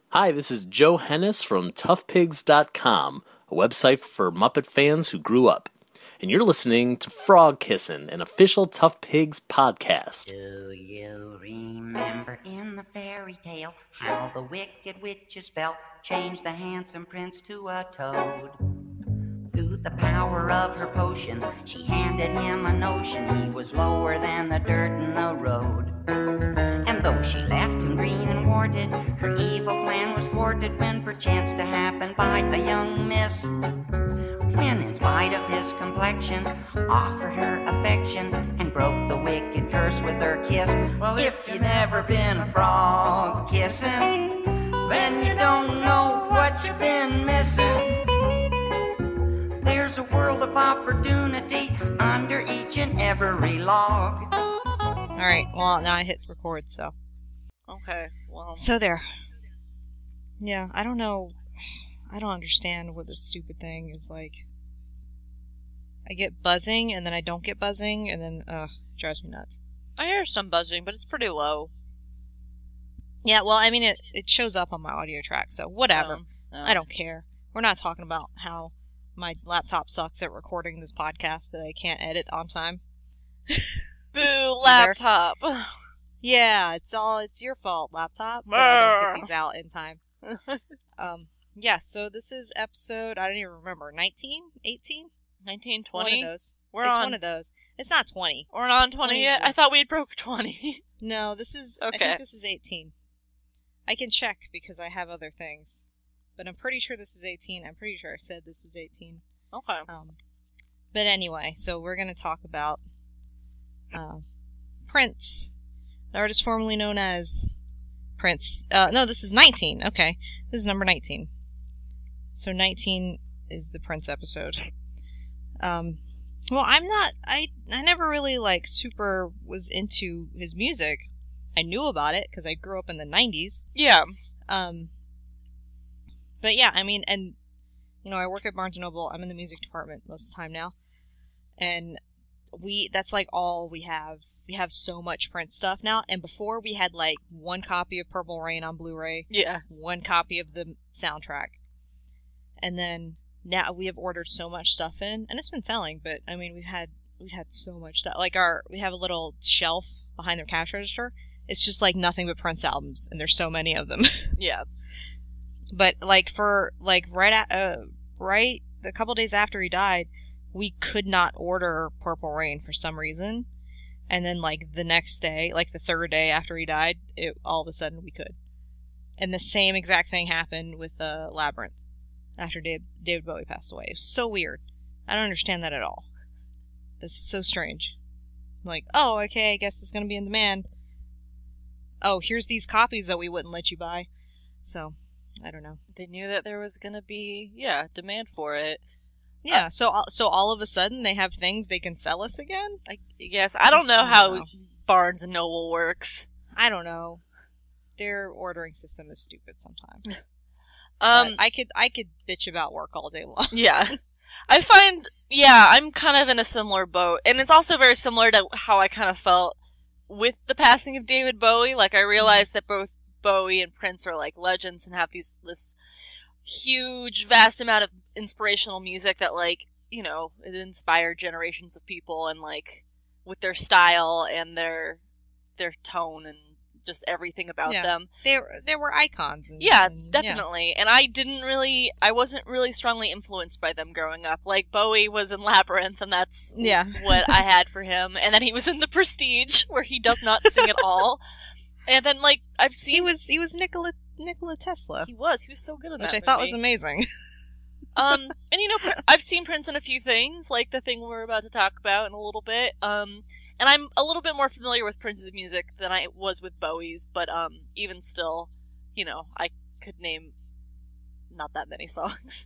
Hi, this is Joe Hennis from ToughPigs.com, a website for Muppet fans who grew up. And you're listening to Frog Kissin', an official Tough Pigs podcast. Do you remember in the fairy tale how the wicked witch's spell changed the handsome prince to a toad? Through the power of her potion, she handed him a notion he was lower than the dirt in the road. And though she left him green and warted, her evil plan was thwarted when perchance to happen by the young miss. When, in spite of his complexion, offered her affection and broke the wicked curse with her kiss. Well, if you've never been a frog kissing, then you don't know what you've been missing. There's a world of opportunity under each and every log. Alright, well, now I hit record, so. Okay, well. So there. Yeah, I don't know. I don't understand what this stupid thing is like. I get buzzing, and then I don't get buzzing, and then, it drives me nuts. I hear some buzzing, but it's pretty low. Yeah, well, I mean, it shows up on my audio track, so whatever. No. I don't care. We're not talking about how my laptop sucks at recording this podcast that I can't edit on time. Boo, laptop. Yeah, it's your fault, laptop. But I don't get these out in time. Yeah, so this is episode, I don't even remember, 19? 18? 19, 20? One of those. It's one of those. It's not 20. We're not on 20 yet? I thought we had broke 20. No, this is, Okay. I think this is 18. I can check because I have other things. But I'm pretty sure this is 18. I'm pretty sure I said this was 18. Okay. But anyway, so we're going to talk about Prince, the artist formerly known as Prince. No, this is 19. Okay, this is number 19. So 19 is the Prince episode. Well, I never really, super was into his music. I knew about it because I grew up in the 90s. Yeah. But yeah, I mean, and, I work at Barnes & Noble. I'm in the music department most of the time now. And that's all we have. We have so much Prince stuff now. And before, we had, one copy of Purple Rain on Blu-ray. Yeah. One copy of the soundtrack. And then now we have ordered so much stuff in. And it's been selling, but, I mean, we've had so much stuff. We have a little shelf behind the cash register. It's just, nothing but Prince albums. And there's so many of them. Yeah. But, right a couple days after he died, we could not order Purple Rain for some reason. And then, the next day, the third day after he died, all of a sudden we could. And the same exact thing happened with Labyrinth after David Bowie passed away. It was so weird. I don't understand that at all. That's so strange. Oh, okay, I guess it's going to be in demand. Oh, here's these copies that we wouldn't let you buy. So, I don't know. They knew that there was going to be, demand for it. Yeah, so all of a sudden they have things they can sell us again? I guess. I don't know how Barnes & Noble works. I don't know. Their ordering system is stupid sometimes. I could bitch about work all day long. Yeah. I find, I'm kind of in a similar boat. And it's also very similar to how I kind of felt with the passing of David Bowie. I realized that both Bowie and Prince are, legends and have this huge, vast amount of inspirational music that, it inspired generations of people and, with their style and their tone and just everything about them. They were icons. Definitely. And I wasn't really strongly influenced by them growing up. Bowie was in Labyrinth, and that's what I had for him. And then he was in The Prestige, where he does not sing at all. And then, I've seen... He was Nikola Tesla. He was so good in that movie. Which I thought was amazing. And I've seen Prince in a few things, like the thing we're about to talk about in a little bit. And I'm a little bit more familiar with Prince's music than I was with Bowie's, but even still, I could name not that many songs.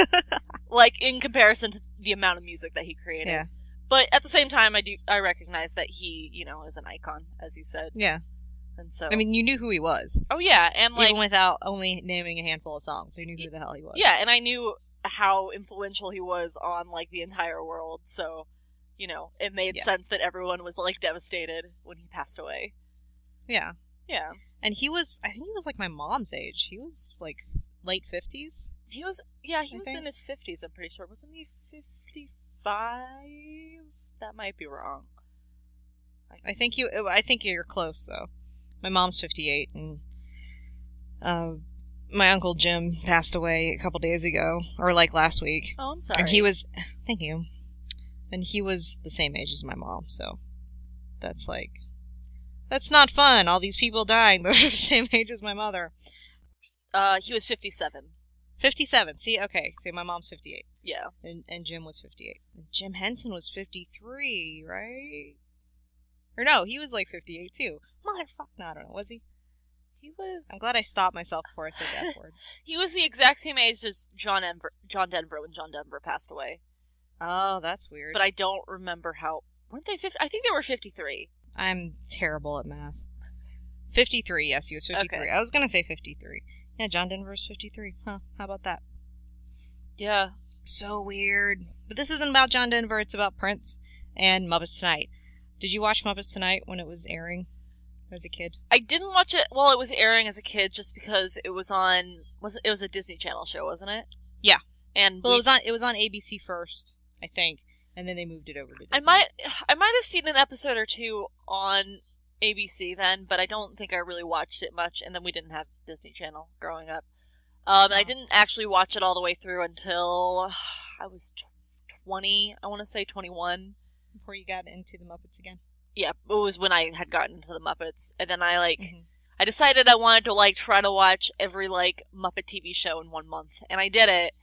In comparison to the amount of music that he created. Yeah. But at the same time, I recognize that he, is an icon, as you said. Yeah. And so, I mean, you knew who he was. Oh yeah, and even without only naming a handful of songs, you knew who the hell he was. Yeah, and I knew how influential he was on the entire world. So, it made sense that everyone was devastated when he passed away. Yeah. Yeah. And he was, I think he was like my mom's age. He was like late 50s. He was, yeah, he I was think. in his 50s, I'm pretty sure. Wasn't he 55? That might be wrong. I think you're close though. My mom's 58, and my uncle Jim passed away a couple days ago, or like last week. Oh, I'm sorry. And he was, thank you. And he was the same age as my mom, so that's not fun. All these people dying, they're the same age as my mother. He was 57. 57. See, okay. See, my mom's 58. Yeah. And Jim was 58. And Jim Henson was 53, right? Or no, he was like 58 too. Motherfucker. No, I don't know. Was he? He was... I'm glad I stopped myself before I said the F word. He was the exact same age as John Denver when John Denver passed away. Oh, that's weird. But I don't remember how... Weren't they 50? I think they were 53. I'm terrible at math. 53, yes, he was 53. Okay. I was going to say 53. Yeah, John Denver's 53. Huh, how about that? Yeah. So weird. But this isn't about John Denver, it's about Prince and Muppets Tonight. Did you watch Muppets Tonight when it was airing as a kid? I didn't watch it while it was airing as a kid just because it was on... It was a Disney Channel show, wasn't it? Yeah. And Well, it was on ABC first, I think, and then they moved it over to Disney. I might have seen an episode or two on ABC then, but I don't think I really watched it much, and then we didn't have Disney Channel growing up. And I didn't actually watch it all the way through until I was 20, I want to say 21. Before you got into the Muppets again? Yeah, it was when I had gotten into the Muppets, and then I decided I wanted to try to watch every Muppet TV show in 1 month, and I did it.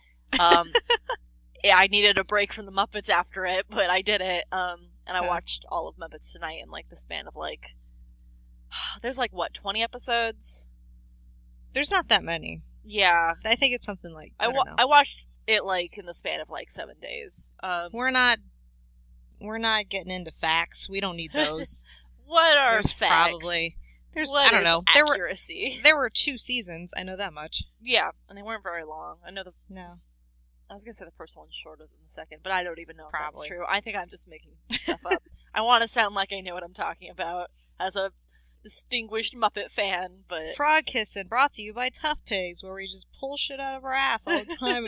Yeah, I needed a break from the Muppets after it, but I did it. And I watched all of Muppets Tonight in the span of there's 20 episodes? There's not that many. Yeah. I think it's something I watched it in the span of 7 days. We're not getting into facts. We don't need those. What are There's facts? Probably. There's What I don't is know. Accuracy? There were 2 seasons. I know that much. Yeah, and they weren't very long. I know No. I was gonna say the first one's shorter than the second, but I don't even know if Probably. that's true. I think I'm just making stuff up. I want to sound like I know what I'm talking about as a distinguished Muppet fan, but Frog Kissing, brought to you by Tough Pigs, where we just pull shit out of our ass all the time.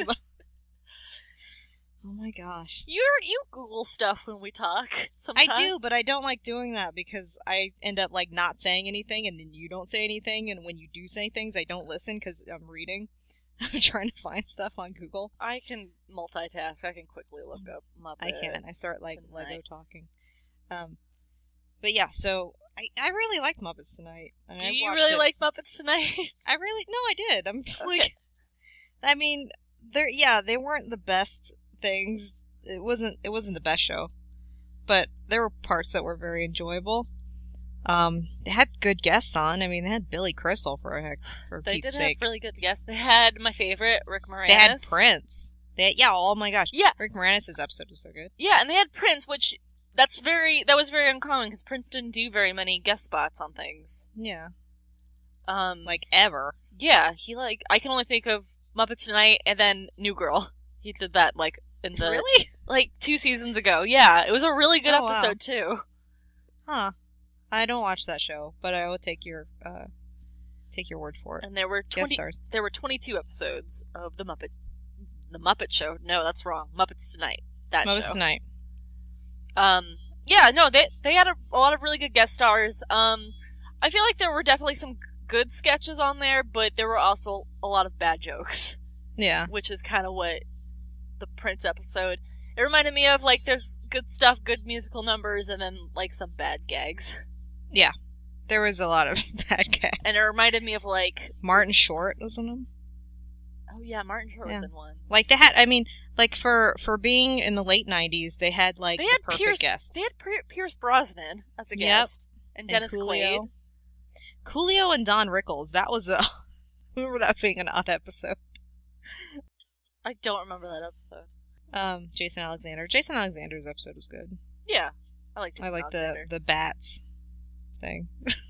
Oh my gosh. you Google stuff when we talk. Sometimes. I do, but I don't like doing that because I end up not saying anything, and then you don't say anything, and when you do say things, I don't listen because I'm reading. I'm trying to find stuff on Google. I can multitask. I can quickly look up Muppets. I can. I start Tonight. Lego talking. But yeah, so I really liked Muppets Tonight. And Do I you watched really it. like Muppets Tonight? No, I did. I'm Okay. I mean, they weren't the best things. It wasn't the best show, but there were parts that were very enjoyable. They had good guests on. I mean, they had Billy Crystal for They Pete's did sake. have really good guests. They had my favorite, Rick Moranis. They had Prince. Oh my gosh. Yeah. Rick Moranis' episode was so good. Yeah, and they had Prince, which that was very uncommon because Prince didn't do very many guest spots on things. Yeah. Like Ever. yeah, he I can only think of Muppets Tonight and then New Girl. He did that in the Really? 2 seasons ago. Yeah, it was a really good Oh, wow. episode too. Huh. I don't watch that show, but I will take your word for it. And there were Guest stars. 22 episodes of the Muppet Show. No, that's wrong. Muppets Tonight. That Muppets show. Tonight. Yeah, no, they had a lot of really good guest stars. I feel like there were definitely some good sketches on there, but there were also a lot of bad jokes, Yeah. which is kind of what the Prince episode. It reminded me of there's good stuff, good musical numbers, and then some bad gags. Yeah. There was a lot of bad guys. And it reminded me of Martin Short was one of them. oh yeah, Martin Short was Yeah. in one. They had, I mean, for being in the late 90s, they had They the had perfect guests. They had Pierce Brosnan as a Yep. guest, and Dennis Coolio. Quaid. Coolio and Don Rickles. That was I remember that being an odd episode. I don't remember that episode. Jason Alexander. Jason Alexander's episode was good. Yeah, I liked. I like the bats thing.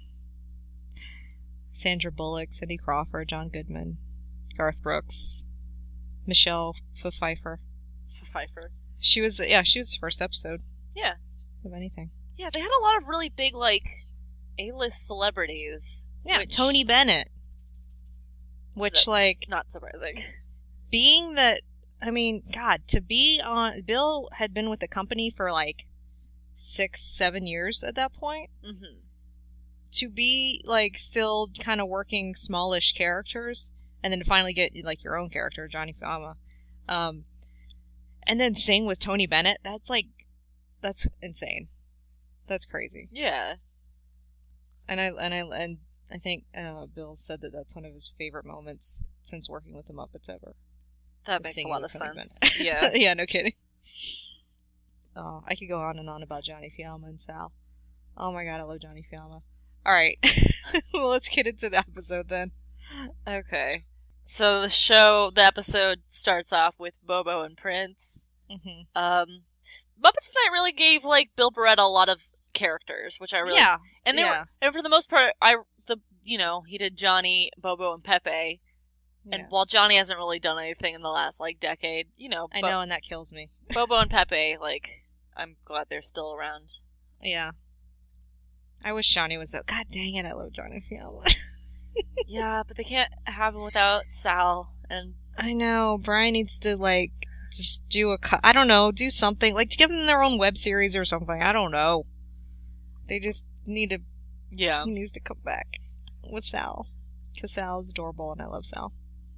Sandra Bullock, Cindy Crawford, John Goodman, Garth Brooks, Michelle Pfeiffer. Pfeiffer. She was the first episode Yeah. of anything. Yeah, they had a lot of really big, A-list celebrities Yeah, Which- Tony Bennett. Which, That's like, not surprising. being that, I mean, God, to be on, Bill had been with the company for like 6-7 years at that point. Mm-hmm. To be like still kind of working smallish characters, and then to finally get like your own character, Johnny Fiamma, and then sing with Tony Bennett, that's insane. That's crazy. Yeah. And I think Bill said that that's one of his favorite moments since working with the Muppets ever. That makes a Singing lot with of Tony sense. Bennett. Yeah. Yeah, no kidding. Oh, I could go on and on about Johnny Fiamma and Sal. Oh my god, I love Johnny Fiamma. All right, well, let's get into the episode then. Okay. So the episode starts off with Bobo and Prince. Mm-hmm. Muppets Tonight really gave like Bill Barretta a lot of characters, which I really and they were, and for the most part, he did Johnny, Bobo, and Pepe. And while Johnny hasn't really done anything in the last like decade, I know, and that kills me. Bobo and Pepe, like, I'm glad they're still around. Yeah. I wish Johnny was though. God dang it, I love Johnny Fiamma. Yeah, but they can't have him without Sal. And I know Brian needs to like just do I don't know, do something like to give them their own web series or something. I don't know. They just need to. Yeah, he needs to come back with Sal, because Sal is adorable and I love Sal.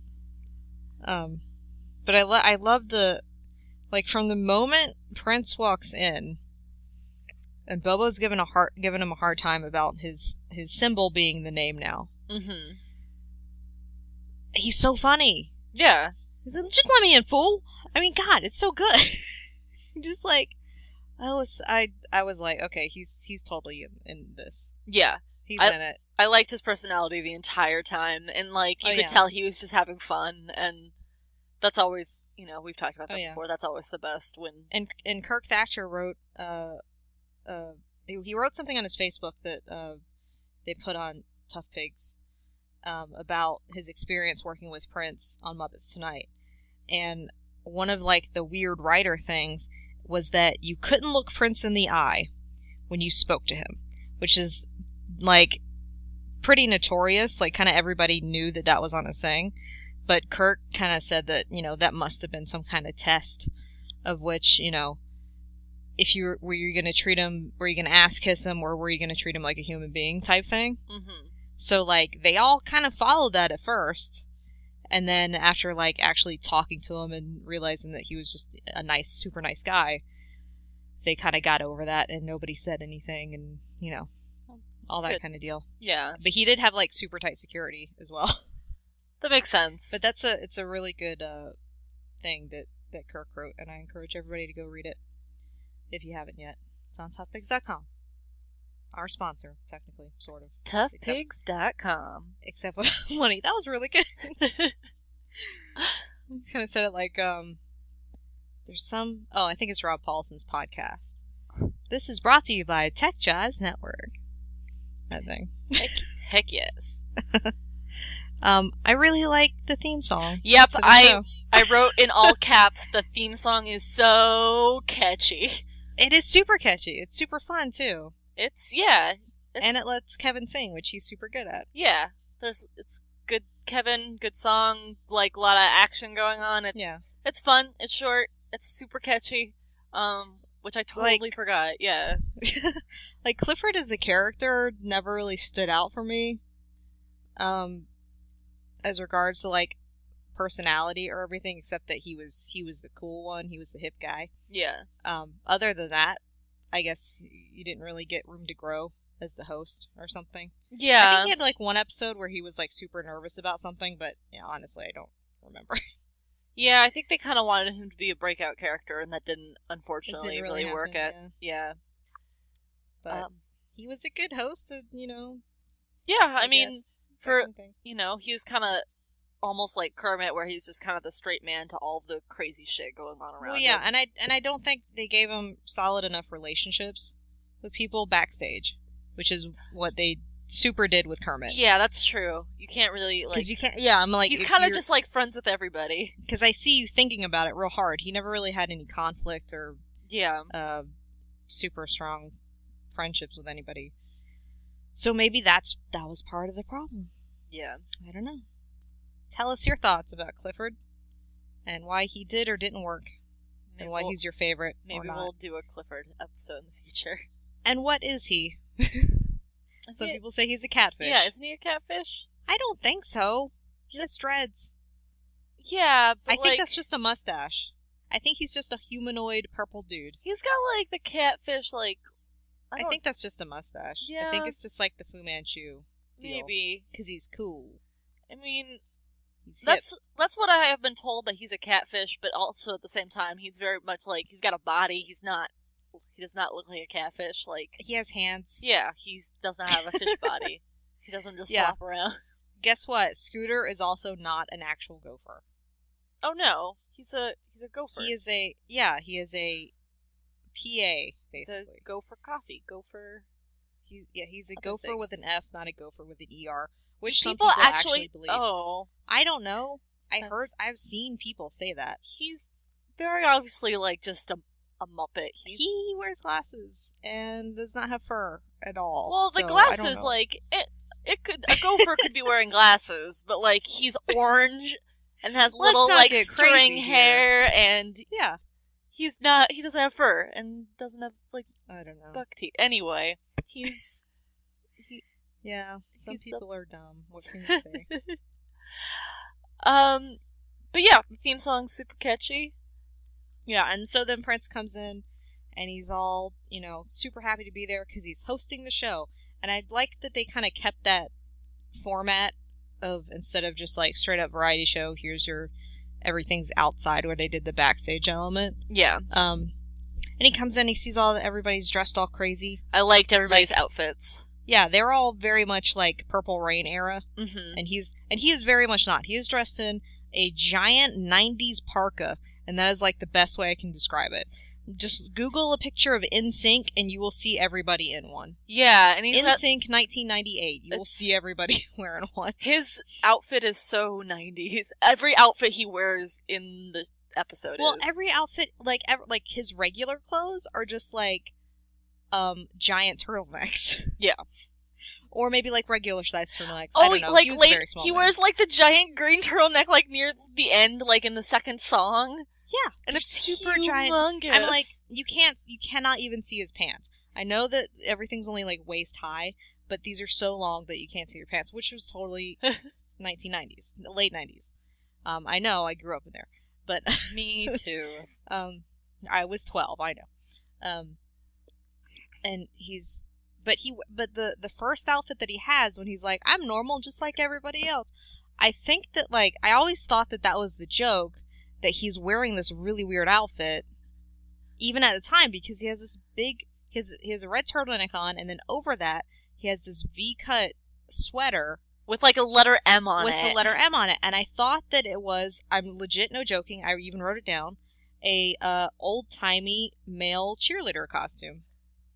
But I love the, like, from the moment Prince walks in, and Bobo's giving him a hard time about his symbol being the name now. Mm-hmm. He's so funny. Yeah. He's like, just let me in, fool. I mean, God, it's so good. Just like, I was like, okay, he's totally in this. Yeah. He's in it. I liked his personality the entire time, and like you could tell he was just having fun, and that's always, we've talked about that before. That's always the best when. And Kirk Thatcher wrote he wrote something on his Facebook that they put on Tough Pigs about his experience working with Prince on Muppets Tonight, and one of like the weird writer things was that you couldn't look Prince in the eye when you spoke to him, which is like pretty notorious. Like, kind of everybody knew that was on his thing, but Kirk kind of said that that must have been some kind of test of which if were you going to treat him, were you going to ass kiss him, or were you going to treat him like a human being type thing. Mm-hmm. So like they all kind of followed that at first, and then after like actually talking to him and realizing that he was just a nice, super nice guy, they kind of got over that and nobody said anything, and all that kind of deal. Yeah. But he did have like super tight security as well. That makes sense. But it's a really good thing that Kirk wrote, and I encourage everybody to go read it if you haven't yet. It's on toughpigs.com. Our sponsor, technically, sort of. Toughpigs.com. Except with money. That was really good. He kind of said it like, there's some... Oh, I think it's Rob Paulson's podcast. This is brought to you by Tech Jives Network. That thing. Heck yes. I really like the theme song. Yep, I wrote in all caps, the theme song is so catchy. It is super catchy. It's super fun, too. And it lets Kevin sing, which he's super good at. Yeah. It's good Kevin, good song, like a lot of action going on. It's fun, it's short, it's super catchy. Which I totally forgot. Yeah. Like Clifford as a character never really stood out for me. As regards to like personality or everything, except that he was the cool one, he was the hip guy. Yeah. Other than that, I guess you didn't really get room to grow as the host or something. Yeah. I think he had like one episode where he was like super nervous about something, but honestly, I don't remember. Yeah, I think they kind of wanted him to be a breakout character, and that didn't, unfortunately, really work out. Yeah. But he was a good host, Yeah, I mean, he was kind of almost like Kermit, where he's just kind of the straight man to all of the crazy shit going on around him. and I don't think they gave him solid enough relationships with people backstage, which is what they super did with Kermit. Yeah, that's true. You can't really, like... Because you can't... Yeah, I'm like... He's kind of just, like, friends with everybody. Because I see you thinking about it real hard. He never really had any conflict or... Yeah. Super strong friendships with anybody. So maybe that was part of the problem. Yeah. I don't know. Tell us your thoughts about Clifford and why he did or didn't work, and why he's your favorite. Maybe we'll do a Clifford episode in the future. And what is he? Some people say he's a catfish. Yeah, isn't he a catfish? I don't think so. He has dreads. Yeah, but I think that's just a mustache. I think he's just a humanoid purple dude. He's got like the catfish, like. I think that's just a mustache. Yeah. I think it's just like the Fu Manchu deal. Maybe. Because he's cool. I mean, he's that's what I have been told, that he's a catfish, but also at the same time, he's very much like, he's got a body, he does not look like a catfish, like. He has hands. Yeah, he does not have a fish body. He doesn't just flop around. Guess what? Scooter is also not an actual gopher. Oh no, he's a gopher. He is a PA, basically. He's a gopher coffee. Gopher. He's a gopher with an F, not a gopher with an ER. Which Do some people actually believe. Oh. I don't know. I've seen people say that. He's very obviously like just a Muppet. He wears glasses and does not have fur at all. Well, the glasses, like, a gopher could be wearing glasses, but like he's orange and has little like string hair, and he doesn't have fur and doesn't have like, I don't know, buck teeth. Anyway, some people are dumb. What can you say? But yeah, the theme song's super catchy. Yeah, and so then Prince comes in, and he's all, super happy to be there because he's hosting the show. And I like that they kind of kept that format of, instead of just like straight up variety show, here's your everything's outside, where they did the backstage element. Yeah. And he comes in, he sees everybody's dressed all crazy. I liked everybody's outfits. Yeah, they're all very much like Purple Rain era. Mm-hmm. And he is very much not. He is dressed in a giant 90s parka. And that is like the best way I can describe it. Just Google a picture of NSYNC and you will see everybody in one. Yeah, and he's NSYNC 1998. You will see everybody wearing one. His outfit is so 90s. Every outfit he wears in the episode Well, every outfit, like his regular clothes are just like giant turtlenecks. Yeah. Or maybe like regular size turtlenecks. Oh, I don't know. like he wears like the giant green turtleneck like near the end, like in the second song. Yeah, and it's super humongous. giant. I'm like, you cannot even see his pants. I know that everything's only like waist high, but these are so long that you can't see your pants, which was totally 1990s, late 90s. I know, I grew up in there, but me too. I was 12. I know. And but the first outfit that he has when he's like, I'm normal just like everybody else. I think that like I always thought that was the joke, that he's wearing this really weird outfit, even at the time, because he has this big, he has a red turtleneck on, and then over that he has this V-cut sweater with like a letter M on it. With the letter M on it, and I thought that it was, I'm legit, no joking, I even wrote it down, a old-timey male cheerleader costume.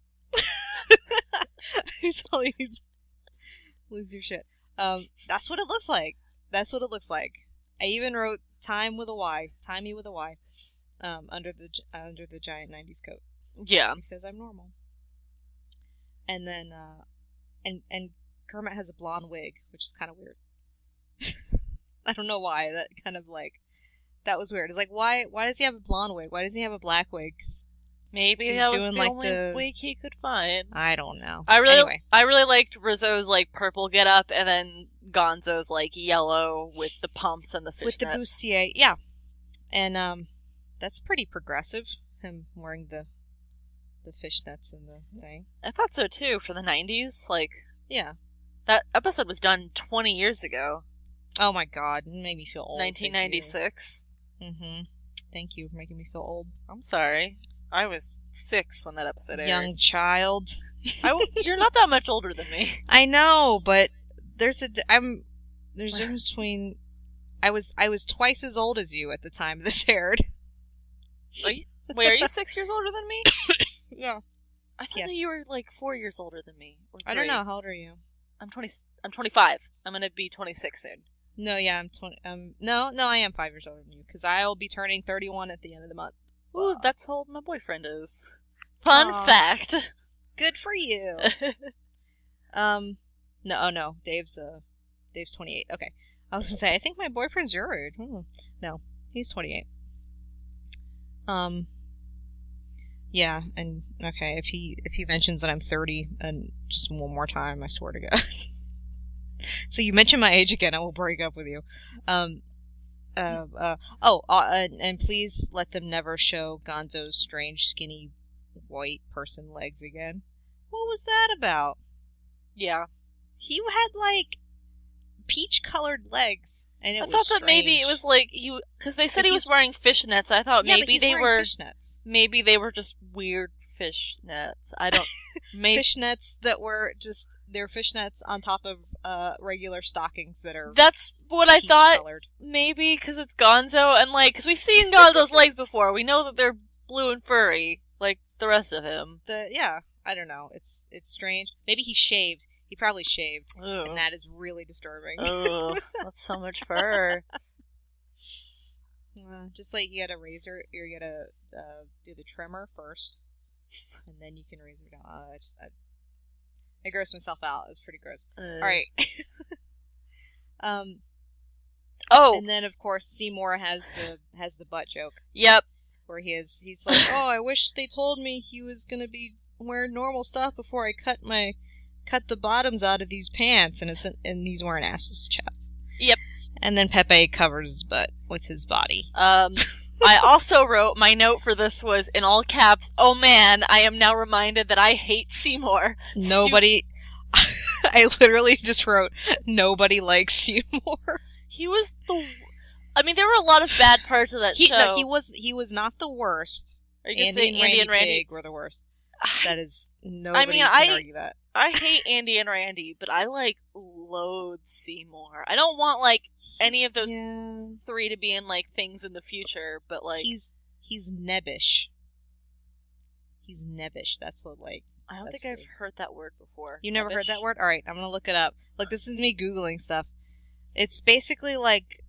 You saw you lose your shit. That's what it looks like. That's what it looks like. I even wrote timey with a Y, under the giant 90s coat. Yeah. He says I'm normal. And then, and Kermit has a blonde wig, which is kind of weird. I don't know why. That kind of like, that was weird. It's like, why does he have a blonde wig? Why doesn't he have a black wig? 'Cause maybe that was the only wig he could find. I don't know. I really liked Rizzo's like purple getup, and then Gonzo's like yellow with the pumps and the fishnets. With the bustier, yeah. And that's pretty progressive. Him wearing the fishnets and the thing. I thought so too for the 90s. Like, yeah, that episode was done 20 years ago. Oh my god, it made me feel old. 1996. Thank you for making me feel old. I'm sorry. I was 6 when that episode aired. Young child. You're not that much older than me. I know, but there's a difference between. I was twice as old as you at the time this aired. Wait, are you 6 years older than me? Yeah. I thought that you were like 4 years older than me. Or 3. I don't know. How old are you? I'm 25. I'm gonna be 26 soon. No, yeah, I'm 20. No, I am 5 years older than you because I'll be turning 31 at the end of the month. Ooh, that's how old my boyfriend is. Fun fact. Good for you. No. Dave's 28. Okay. I was gonna say, I think my boyfriend's your age. No, he's 28. Yeah, and okay, if he mentions that I'm 30, and just one more time, I swear to God. So you mention my age again, I will break up with you. And please let them never show Gonzo's strange, skinny, white person legs again. What was that about? Yeah. He had, like, peach-colored legs, and it I was thought that strange. maybe it was like because they said he was wearing fishnets. I thought maybe they were fishnets. Maybe they were just weird fishnets. I don't. Maybe Fishnets that were just they're fishnets on top of regular stockings that are. That's what I thought. Colored. Maybe because it's Gonzo and like because we've seen Gonzo's legs before. We know that they're blue and furry like the rest of him. I don't know. It's strange. Maybe he shaved. He probably shaved, Ooh. and that is really disturbing. Oh, that's so much fur. Just like you gotta razor, you gotta do the trimmer first, and then you can razor down. I grossed myself out. It's pretty gross. All right. And then of course Seymour has the butt joke. Yep. Where he's like, oh, I wish they told me he was gonna be wearing normal stuff before I cut the bottoms out of these pants, and he's wearing assless chaps. Yep. And then Pepe covers his butt with his body. I also wrote, my note for this was, in all caps, oh man, I am now reminded that I hate Seymour. Nobody... I literally just wrote, nobody likes Seymour. He was I mean, there were a lot of bad parts of that show. No, he was not the worst. Are you going to say Andy and Randy Pig were the worst? That is... Nobody can argue that. I hate Andy and Randy, but I, like, loathe Seymour. I don't want, like, any of those three to be in, like, things in the future, but, like... He's nebbish. He's nebbish. That's what, like... I don't think I've heard that word before. You never heard that word? Alright, I'm gonna look it up. Look, this is me Googling stuff. It's basically, like,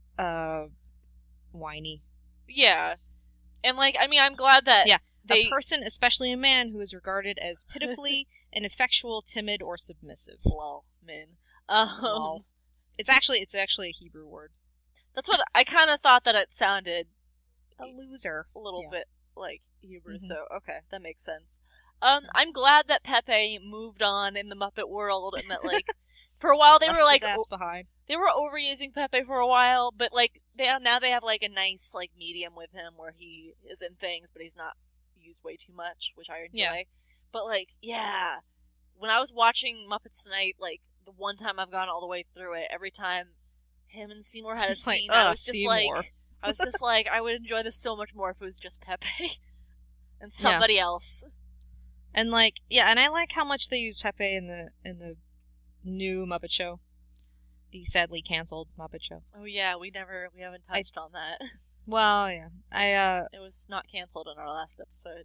whiny. Yeah. And, like, I mean, I'm glad that... Yeah. A person, especially a man, who is regarded as pitifully ineffectual, timid, or submissive. Lol, min. Lol. It's actually a Hebrew word. That's what I kind of thought that it sounded a loser, a little bit like Hebrew. Mm-hmm. So okay, that makes sense. I'm glad that Pepe moved on in the Muppet world, and that like for a while they were like his ass behind. They were overusing Pepe for a while, but like now they have like a nice like medium with him where he is in things, but he's not used way too much, which I enjoy. Yeah. But like, yeah, when I was watching Muppets Tonight, like the one time I've gone all the way through it, every time him and Seymour had a scene, I was just like, I would enjoy this so much more if it was just Pepe and somebody else. And like, yeah, and I like how much they use Pepe in the new Muppet Show, the sadly canceled Muppet Show. Oh yeah, we haven't touched on that. Well, yeah, it was not canceled in our last episode.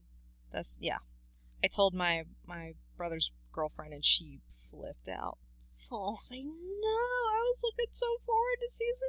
I told my brother's girlfriend, and she flipped out. Oh, I was like, no, I was looking so forward to season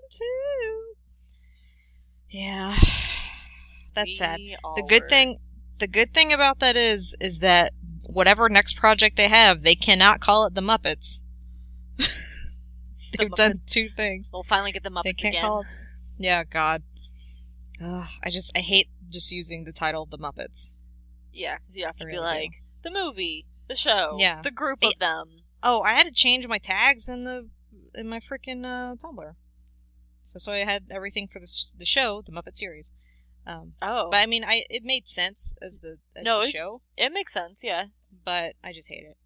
2. Yeah, that's sad. The good thing about that is that whatever next project they have, they cannot call it the Muppets. They've done 2 things. We'll finally get the Muppets they can't again. Call it... Yeah, God. I hate just using the title The Muppets. Yeah, because you have to be like, the movie, the show, the group of them. Oh, I had to change my tags in my freaking Tumblr. So I had everything for the show, the Muppet series. But I mean, it made sense as the show. It makes sense, yeah. But I just hate it.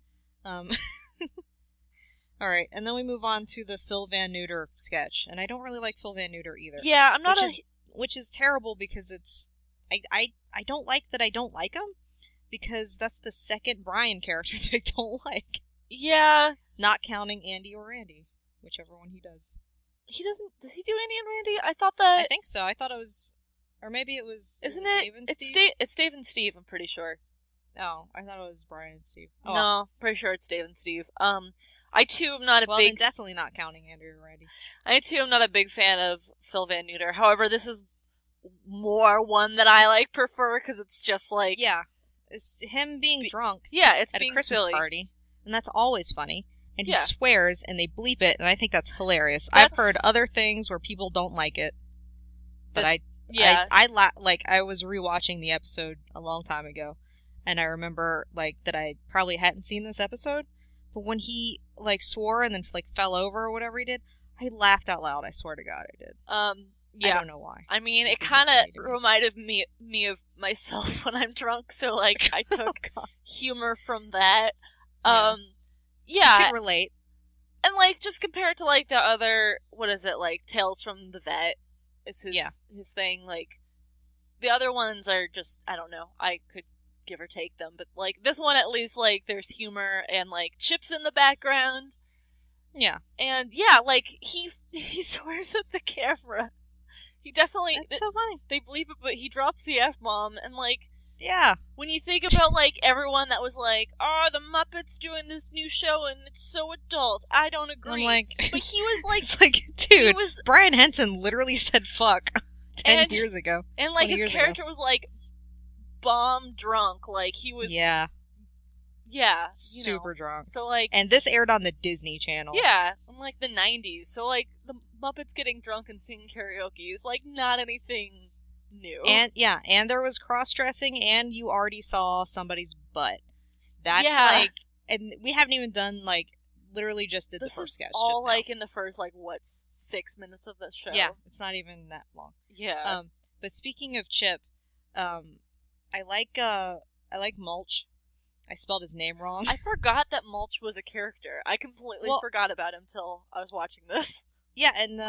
All right, and then we move on to the Phil Van Neuter sketch, and I don't really like Phil Van Neuter either. Yeah, I'm not which is terrible because it's I don't like that I don't like him, because that's the second Brian character that I don't like. Yeah, not counting Andy or Randy, whichever one he does. He doesn't. Does he do Andy and Randy? I thought that. I think so. I thought it was, or maybe it was. Isn't it? Dave and Steve? It's Dave and Steve. I'm pretty sure. Oh, I thought it was Brian and Steve. Oh. No, pretty sure it's Dave and Steve. I too am not a big. Well, definitely not counting Andy or Randy. I too am not a big fan of Phil Van Neuter. However, this is more one that I like prefer because it's just like it's him being drunk. Yeah, it's at being a Christmas silly. party, and that's always funny. and Yeah. he swears, and they bleep it, and I think that's hilarious. I've heard That's- other things where people don't like it, but This- I I was rewatching the episode a long time ago, and I remember like that I probably hadn't seen this episode, but when he like swore and then like fell over or whatever he did, I laughed out loud. I swear to God, I did. I yeah. don't know why. I mean, it It was kind funny to of me. reminded me of myself when I'm drunk, so, like, I took God. humor from that. Yeah. I Yeah, can relate. and, like, just compare it to, like, the other, what is it, like, Tales from the Vet is his thing, like, the other ones are just, I don't know, I could give or take them, but, like, this one at least, like, there's humor and, like, Chip's in the background, Yeah, and, yeah, like, he swears at the camera. He definitely, it's so funny. they bleep it, but he drops the F-bomb, and, like, Yeah, when you think about, like, everyone that was like, oh, the Muppets doing this new show and it's so adult, I don't agree. I'm like, but he was like, it's like, he dude, was, Brian Henson literally said "fuck" 10 And- years ago. and like 20 his years ago. character was like, bomb drunk, like he was, Yeah, yeah, super drunk. So like, And this aired on the Disney Channel. yeah, in like the 90s, so like, the Muppets getting drunk and singing karaoke is like not anything new. And yeah, and there was cross-dressing, and you already saw somebody's butt. That's Yeah. like, and we haven't even done like literally just did this the first is sketch. all just now. like in the first like what 6 minutes of the show. Yeah, it's not even that long. Yeah. But speaking of Chip, I like Mulch. I spelled his name wrong. I forgot that Mulch was a character. I completely Well- forgot about him till I was watching this. Yeah, and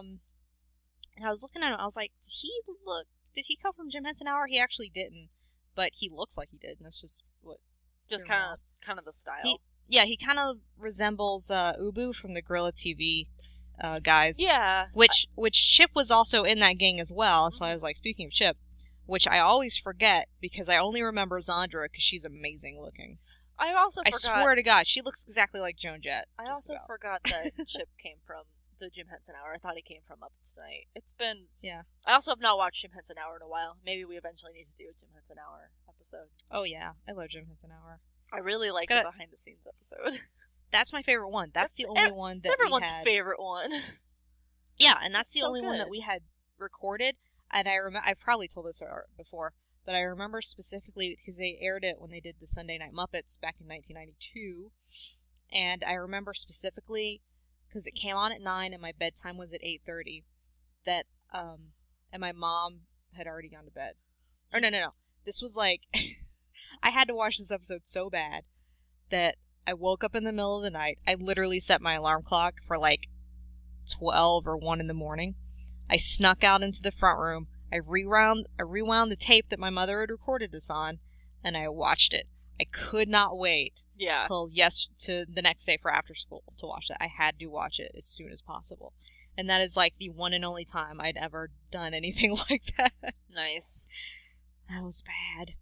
and I was looking at him. I was like, did he come from Jim Henson Hour? He actually didn't, but he looks like he did, and that's just what. Just Fair kind of the style. He kind of resembles Ubu from the Gorilla TV guys. yeah. Which Chip was also in that gang as well. That's why I was like, speaking of Chip, which I always forget because I only remember Zandra because she's amazing looking. I also I forgot. swear to God, she looks exactly like Joan Jett. I just also about. forgot that Chip came from the Jim Henson Hour. I thought he came from Muppets Tonight. It's been. Yeah. I also have not watched Jim Henson Hour in a while. Maybe we eventually need to do a Jim Henson Hour episode. Oh yeah, I love Jim Henson Hour. I really like got the behind the scenes episode. That's my favorite one. That's the That's only one It's that everyone's we had. favorite one. Yeah, and that's It's the so only one that good. we had recorded. And I remember, I've probably told this before, but I remember specifically because they aired it when they did the Sunday Night Muppets back in 1992. And I remember specifically because it came on at 9 and my bedtime was at 8:30. That and my mom had already gone to bed. Or no. This was like I had to watch this episode so bad that I woke up in the middle of the night. I literally set my alarm clock for like 12 or 1 in the morning. I snuck out into the front room. I rewound the tape that my mother had recorded this on, and I watched it. I could not wait Yeah. till to the next day for after school to watch it. I had to watch it as soon as possible. And that is like the one and only time I'd ever done anything like that. Nice. That was bad.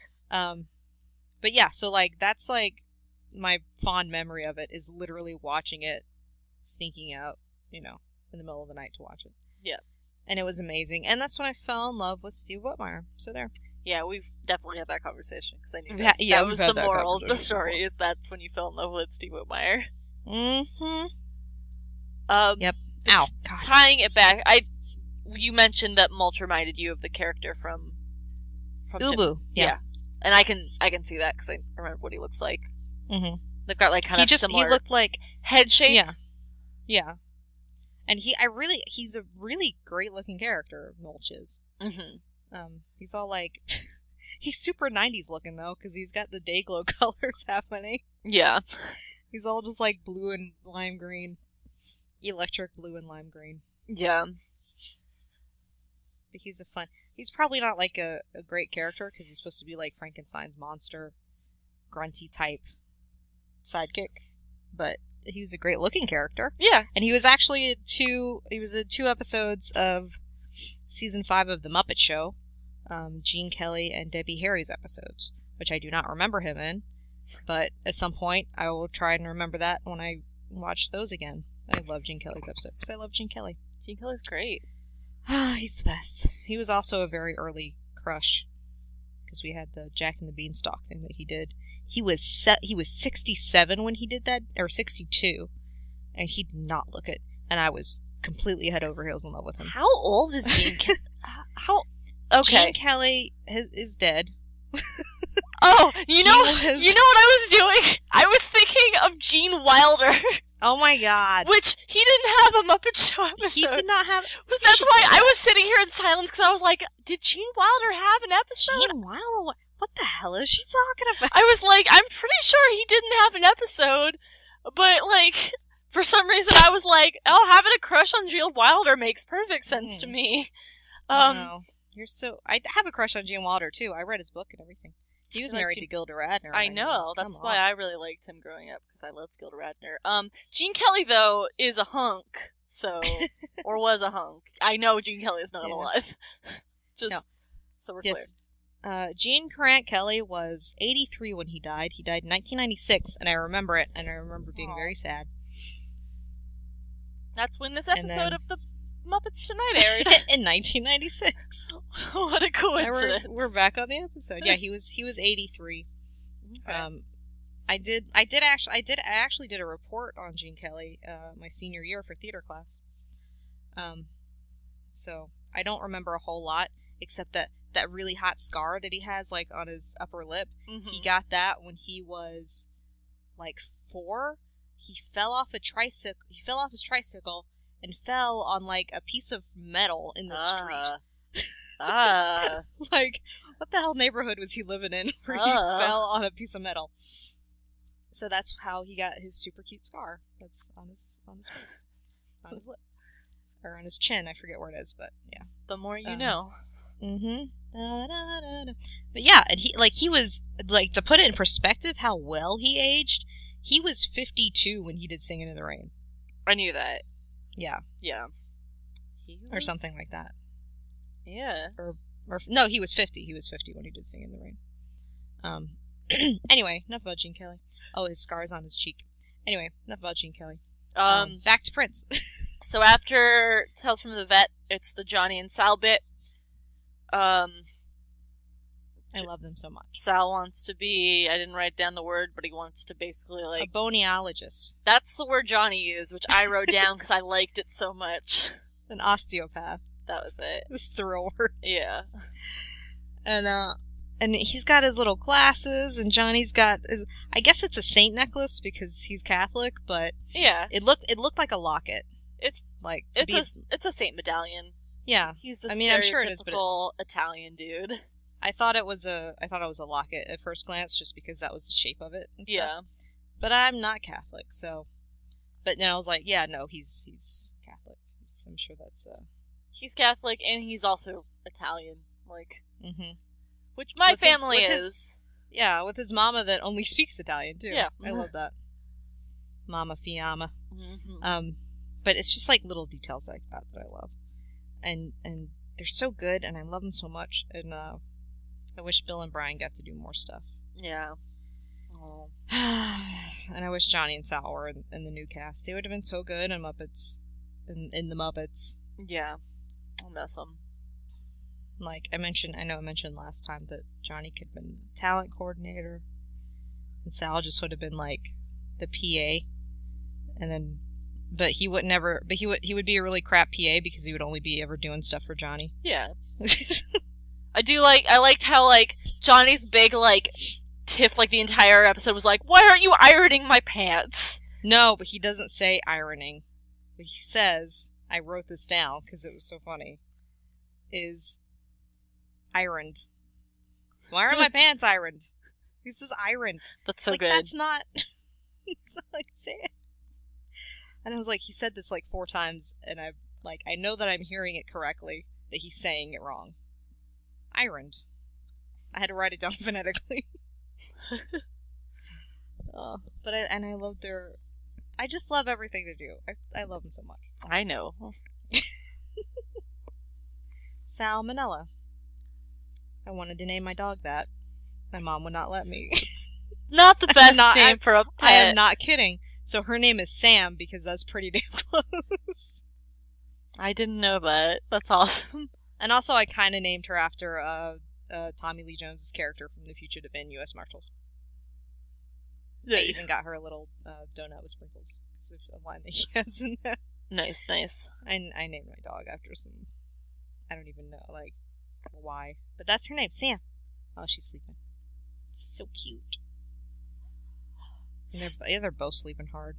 But yeah, so like that's like my fond memory of it is literally watching it, sneaking out, in the middle of the night to watch it. Yeah. And it was amazing. And that's when I fell in love with Steve Whitmire. So there. Yeah, we've definitely had that conversation because I knew Yeah, that we've was had the that moral of the conversation story. before. Is that's when you fell in love with Steve Whitmire. Mm-hmm. Yep. but Ow. God. Tying it back, you mentioned that Mulch reminded you of the character from Jim- Ubu. Yeah. And I can see that because I remember what he looks like. Mm-hmm. They've got like kind of similar He looked like head shape. Yeah. Yeah. And he's a really great looking character, Mulch is. Mm-hmm. He's all like, he's super 90s looking though, because he's got the day glow colors happening. Yeah. He's all just like blue and lime green. Electric blue and lime green. Yeah. But he's probably not like a great character, because he's supposed to be like Frankenstein's monster, grunty type sidekick. But he was a great looking character. Yeah. And he was actually in 2 episodes of season 5 of The Muppet Show, Gene Kelly and Debbie Harry's episodes, which I do not remember him in, but at some point I will try and remember that when I watch those again. I love Gene Kelly's episode because I love Gene Kelly. Gene Kelly's great. He's the best. He was also a very early crush because we had the Jack and the Beanstalk thing that he did. He was 67 when he did that, or 62, and he did not look it. And I was completely head over heels in love with him. How old is Gene Kelly? How? Okay. Gene Kelly is dead. Oh, you know what I was doing? I was thinking of Gene Wilder. Oh my god. Which, he didn't have a Muppet Show episode. He did not have... That's why I was sitting here in silence, because I was like, did Gene Wilder have an episode? Gene Wilder? What the hell is she talking about? I was like, I'm pretty sure he didn't have an episode, but, like, for some reason I was like, oh, having a crush on Gene Wilder makes perfect sense to me. No. I have a crush on Gene Wilder, too. I read his book and everything. He was married to Gilda Radner. I know. That's why I really liked him growing up, because I loved Gilda Radner. Gene Kelly, though, is a hunk, so... or was a hunk. I know Gene Kelly is not alive. So we're clear. Gene Grant Kelly was 83 when he died. He died in 1996, and I remember it, and I remember being very sad. That's when this episode of the Muppets Tonight aired. In 1996. What a coincidence. We're back on the episode. Yeah, he was 83. Okay. I actually did a report on Gene Kelly my senior year for theater class. So I don't remember a whole lot except that really hot scar that he has like on his upper lip. Mm-hmm. He got that when he was like 4. He fell off his tricycle and fell on like a piece of metal in the street. Like, what the hell neighborhood was he living in where he fell on a piece of metal? So that's how he got his super cute scar. That's on his face, on his lip, or on his chin. I forget where it is, but yeah. The more you know. Mm-hmm. But yeah, and he was like, to put it in perspective, how well he aged. He was 52 when he did Singing in the Rain. I knew that. Yeah. Yeah. Or something like that. Yeah. Or no, he was 50. He was 50 when he did Sing in the Rain. Anyway, enough about Gene Kelly. Oh, his scar's on his cheek. Anyway, enough about Gene Kelly. Back to Prince. So after Tales from the Vet, it's the Johnny and Sal bit. I love them so much. Sal wants to be, I didn't write down the word, but he wants to basically like... a boniologist. That's the word Johnny used, which I wrote down because I liked it so much. An osteopath. That was it. This thrill word. Yeah. And he's got his little glasses, and Johnny's got his... I guess it's a saint necklace because he's Catholic, but... yeah. It looked like a locket. It's like... It's a saint medallion. Yeah. He's the I'm sure it is, stereotypical Italian dude. I thought it was a locket at first glance, just because that was the shape of it. And stuff. Yeah. But I'm not Catholic, so. But then I was like, yeah, no, he's Catholic. I'm sure that's. He's Catholic, and he's also Italian, like. Mm-hmm. Which my family is. Yeah, with his mama that only speaks Italian too. Yeah, I love that. Mama Fiamma. Mm-hmm. But it's just like little details like that I love, and they're so good, and I love them so much, and I wish Bill and Brian got to do more stuff. Yeah. Oh. And I wish Johnny and Sal were in the new cast. They would have been so good in Muppets, in the Muppets. Yeah. I'll miss them. Like I know I mentioned last time that Johnny could have been the talent coordinator, and Sal just would have been like the PA, and then, but he would be a really crap PA because he would only be ever doing stuff for Johnny. Yeah. I liked how, like, Johnny's big, like, tiff, like, the entire episode was like, why aren't you ironing my pants? No, but he doesn't say ironing. What he says, I wrote this down because it was so funny, is ironed. Why aren't my pants ironed? He says ironed. That's so like, good. That's not like, say it. And I was like, he said this like 4 times, and I know that I'm hearing it correctly, that he's saying it wrong. Ironed. I had to write it down phonetically. But I love I just love everything they do. I love them so much. I know. Salmonella. I wanted to name my dog that. My mom would not let me. Not the best name for a pet. I am not kidding. So her name is Sam because that's pretty damn close. I didn't know that. That's awesome. And also, I kind of named her after Tommy Lee Jones' character from The Fugitive in U.S. Marshals. I even got her a little donut with sprinkles because of a line that he has in that. Nice. I named my dog after some. I don't even know why, but that's her name, Sam. Oh, she's sleeping. She's so cute. And they're both sleeping hard.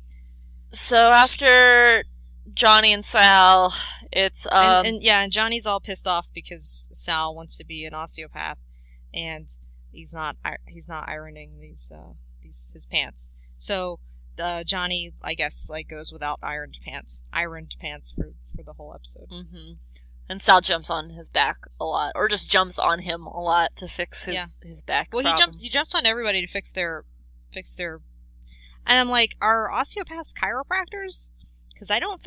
So after Johnny and Sal, it's and Johnny's all pissed off because Sal wants to be an osteopath, and he's not ironing his pants. So Johnny, I guess, like goes without ironed pants for the whole episode. Mm-hmm. And Sal jumps on his back a lot, or just jumps on him a lot to fix his back. Well, problem. he jumps on everybody to fix their. And I'm like, are osteopaths chiropractors? Because I don't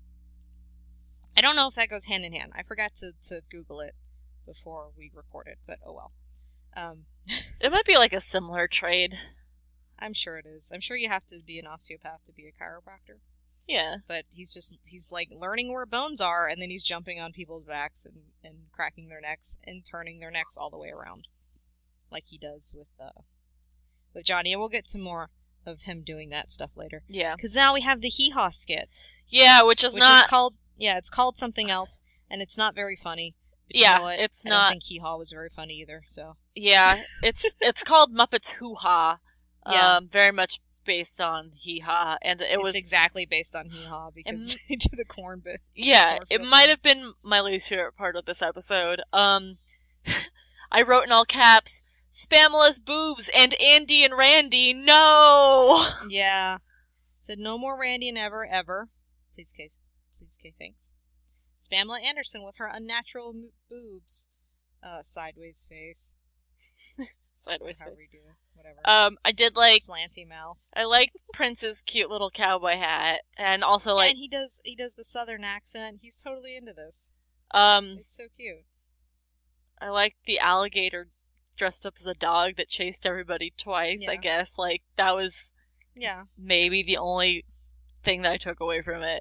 know if that goes hand in hand. I forgot to Google it before we recorded, but oh well. It might be like a similar trade. I'm sure it is. I'm sure you have to be an osteopath to be a chiropractor. Yeah. But he's like learning where bones are, and then he's jumping on people's backs and cracking their necks and turning their necks all the way around. Like he does with Johnny. And we'll get to more of him doing that stuff later. Yeah. Because now we have the hee-haw skit. Yeah, which is called... Yeah, it's called something else, and it's not very funny. But yeah, you know what? it's I not... don't think hee-haw was very funny either, so... Yeah, it's called Muppets Hoo-Ha. Yeah. Very much based on hee-haw, and it's exactly based on hee-haw, because they do the corn bit. Yeah, it might have been my least favorite part of this episode. I wrote in all caps, Spamela's boobs and Andy and Randy, no! Yeah. Said no more Randy and ever. Please, Case, thanks. Spamela Anderson with her unnatural boobs. Sideways face. Sideways face. We do it. Whatever. I did like... Slanty mouth. I like Prince's cute little cowboy hat, and also like... and he does the southern accent. He's totally into this. It's so cute. I like the alligator dressed up as a dog that chased everybody twice, Yeah. I guess. Like, that was maybe the only thing that I took away from it.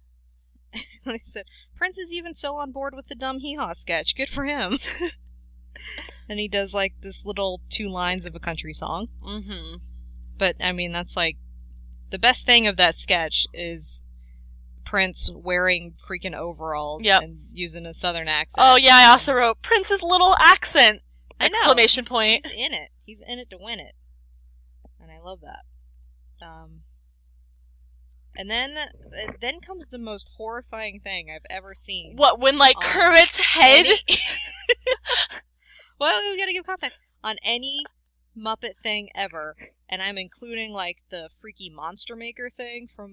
I said, Prince is even so on board with the dumb hee-haw sketch. Good for him. And he does, like, this little 2 lines of a country song. Mm-hmm. But, I mean, that's, like, the best thing of that sketch is Prince wearing freaking overalls and using a southern accent. Oh, yeah, I also wrote Prince's little accent! I know. Exclamation point. He's in it. He's in it to win it. And I love that. And then comes the most horrifying thing I've ever seen. What, when, like, Kermit's head? Well, we gotta give context. On any Muppet thing ever, and I'm including, like, the freaky Monster Maker thing from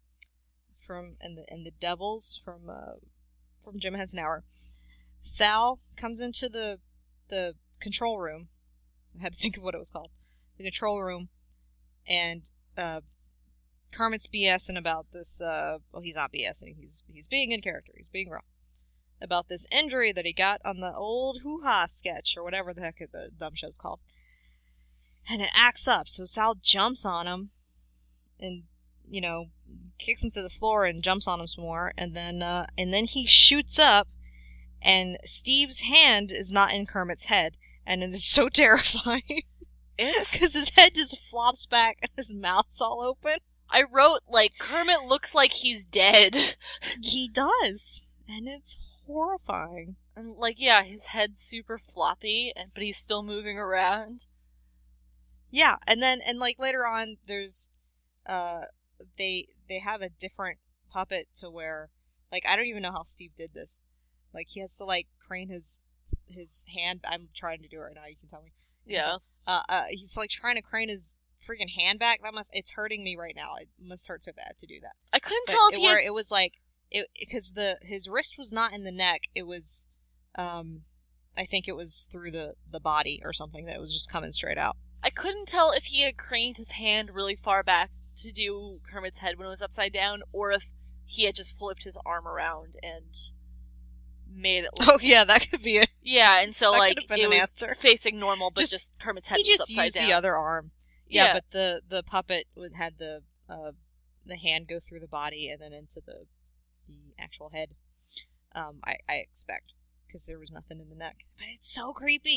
the Devils from Jim Henson-Hour. Sal comes into the control room. I had to think of what it was called. The control room, and Kermit's BSing about this. Well, he's not BSing. He's being in character. He's being raw about this injury that he got on the old hoo-ha sketch or whatever the heck the dumb show's called. And it acts up. So Sal jumps on him, and kicks him to the floor and jumps on him some more. And then he shoots up, and Steve's hand is not in Kermit's head, and it is so terrifying. Because his head just flops back and his mouth's all open. I wrote, like, Kermit looks like he's dead. He does. And it's horrifying. And, like, yeah, his head's super floppy, but he's still moving around. Yeah, and like, later on, there's, they have a different puppet to where, like, I don't even know how Steve did this. Like, he has to, like, crane his hand. I'm trying to do it right now, you can tell me. Yeah. He's like trying to crane his freaking hand back. It's hurting me right now. It must hurt so bad to do that. I couldn't tell if it was like because his wrist was not in the neck. It was, I think it was through the body or something that was just coming straight out. I couldn't tell if he had craned his hand really far back to do Kermit's head when it was upside down, or if he had just flipped his arm around and made it look... Oh, yeah, that could be it. Yeah, and so, like, it was answer. facing normal, but just Kermit's head was upside down. He just used the other arm. Yeah, but the puppet had the hand go through the body and then into the actual head, I expect, because there was nothing in the neck. But it's so creepy.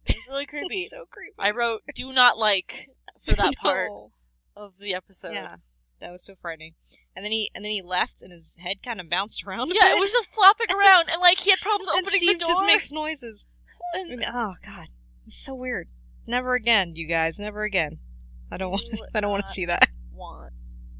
It was really creepy. It's so creepy. I wrote "do not like" for that part No. of the episode. Yeah, that was so frightening. And then he left, and his head kind of bounced around. A Yeah, bit. it was just flopping around, and like he had problems And opening Steve the door. just makes noises. And Oh God, it's so weird. Never again, you guys. Never again. I don't want. I don't want to see that. want.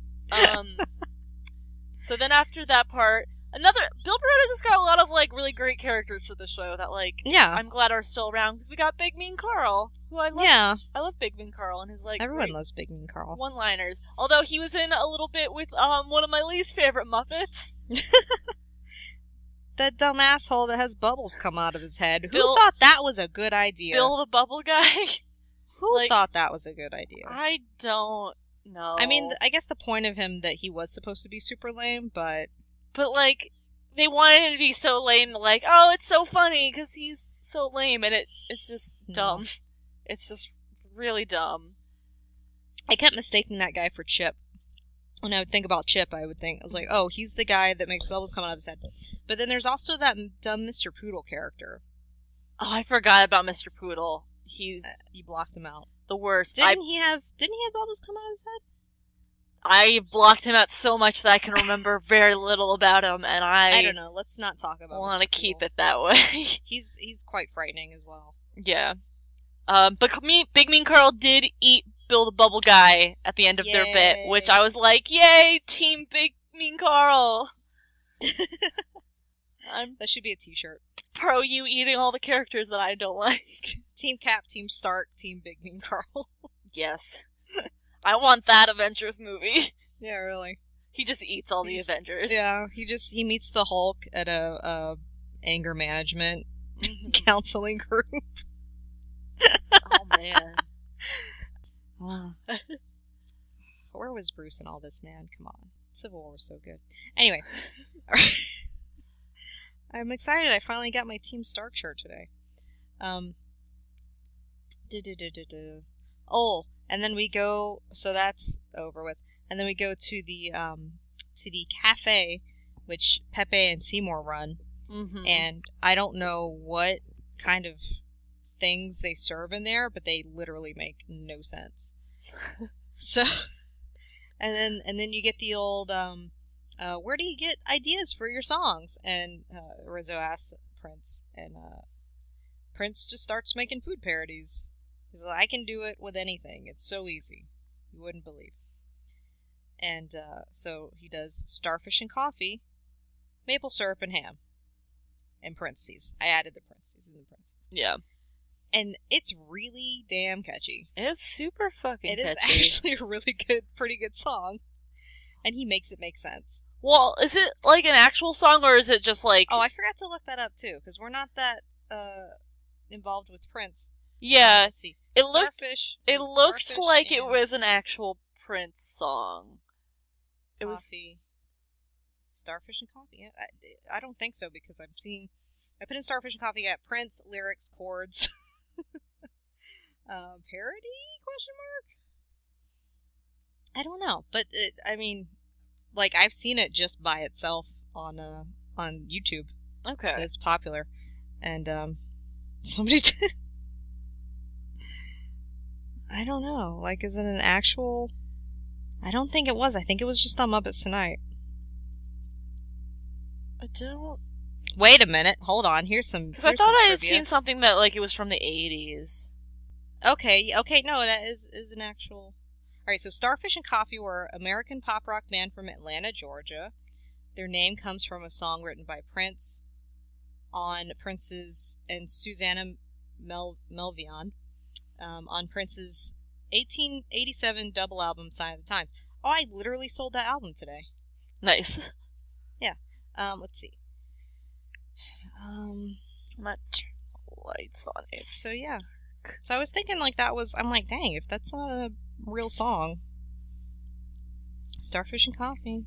So then after that part, Bill Barretta just got a lot of like really great characters for the show that like Yeah. I'm glad are still around because we got Big Mean Carl, who I love. Yeah. I love Big Mean Carl and his like Everyone great loves Big Mean Carl. one-liners. Although he was in a little bit with one of my least favorite Muppets. That dumb asshole that has bubbles come out of his head. Bill- Who thought that was a good idea? Bill the Bubble Guy. Who like- thought that was a good idea? I don't know. I mean, I guess the point of him that he was supposed to be super lame, but but like they wanted him to be so lame, like, oh, it's so funny because he's so lame, and it's just No. dumb. It's just really dumb. I kept mistaking that guy for Chip. When I would think about Chip, I was like, oh, he's the guy that makes bubbles come out of his head. But then there's also that dumb Mr. Poodle character. Oh, I forgot about Mr. Poodle. He's You blocked him out. the worst. Didn't he have bubbles come out of his head? I blocked him out so much that I can remember very little about him, and I don't know. Let's not talk about. want to Mr. keep Poodle. it that way. He's quite frightening as well. Yeah. But Big Mean Carl did eat Bill the Bubble Guy at the end of their bit, Yay. which I was like, yay, Team Big Mean Carl. I'm That should be a T-shirt. pro you eating all the characters that I don't like. Team Cap, Team Stark, Team Big Mean Carl. Yes. I want that Avengers movie. Yeah, really. He just eats all the He's- Avengers. Yeah, he meets the Hulk at a anger management Mhm. counseling group. Oh, man. Where was Bruce in all this, man? Come on. Civil War was so good. Anyway. I'm excited. I finally got my Team Stark shirt today. Oh, and then we go, so that's over with. And then we go to the cafe, which Pepe and Seymour run. Mhm. And I don't know what kind of things they serve in there, but they literally make no sense. So, and then you get the old, where do you get ideas for your songs? And Rizzo asks Prince, and Prince just starts making food parodies. He's like, I can do it with anything. It's so easy. You wouldn't believe. And so he does starfish and coffee, maple syrup and ham. In parentheses. I added the parentheses in the parentheses. Yeah. And it's really damn catchy. It's super fucking It is catchy. actually a really good, pretty good song. And he makes it make sense. Well, is it like an actual song, or is it just like... Oh, I forgot to look that up too, because we're not that involved with Prince. Yeah, Let's see. it looked Starfish like it and was an actual Prince song. It was... coffee. Starfish and coffee. Yeah, I don't think so, because I put in starfish and coffee, got Prince, lyrics, chords. Parody? Question mark? I don't know, but I mean, like, I've seen it just by itself on YouTube. Okay. It's popular, and somebody did. I don't know. Like, is it an actual? I don't think it was. I think it was just on Muppets Tonight. I don't... Wait a minute. Hold on. Here's some. Because I thought I had seen something that, like, it was from the 80s. Okay. No, that is an actual. All right. So Starfish and Coffee were an American pop rock band from Atlanta, Georgia. Their name comes from a song written by Prince on Prince's and Susanna Melvion on Prince's 1887 double album Sign of the Times. Oh, I literally sold that album today. Nice. Let's see. Much lights on it. So yeah. So I was thinking like that was. I'm like, dang, if that's not a real song. Starfish and Coffee.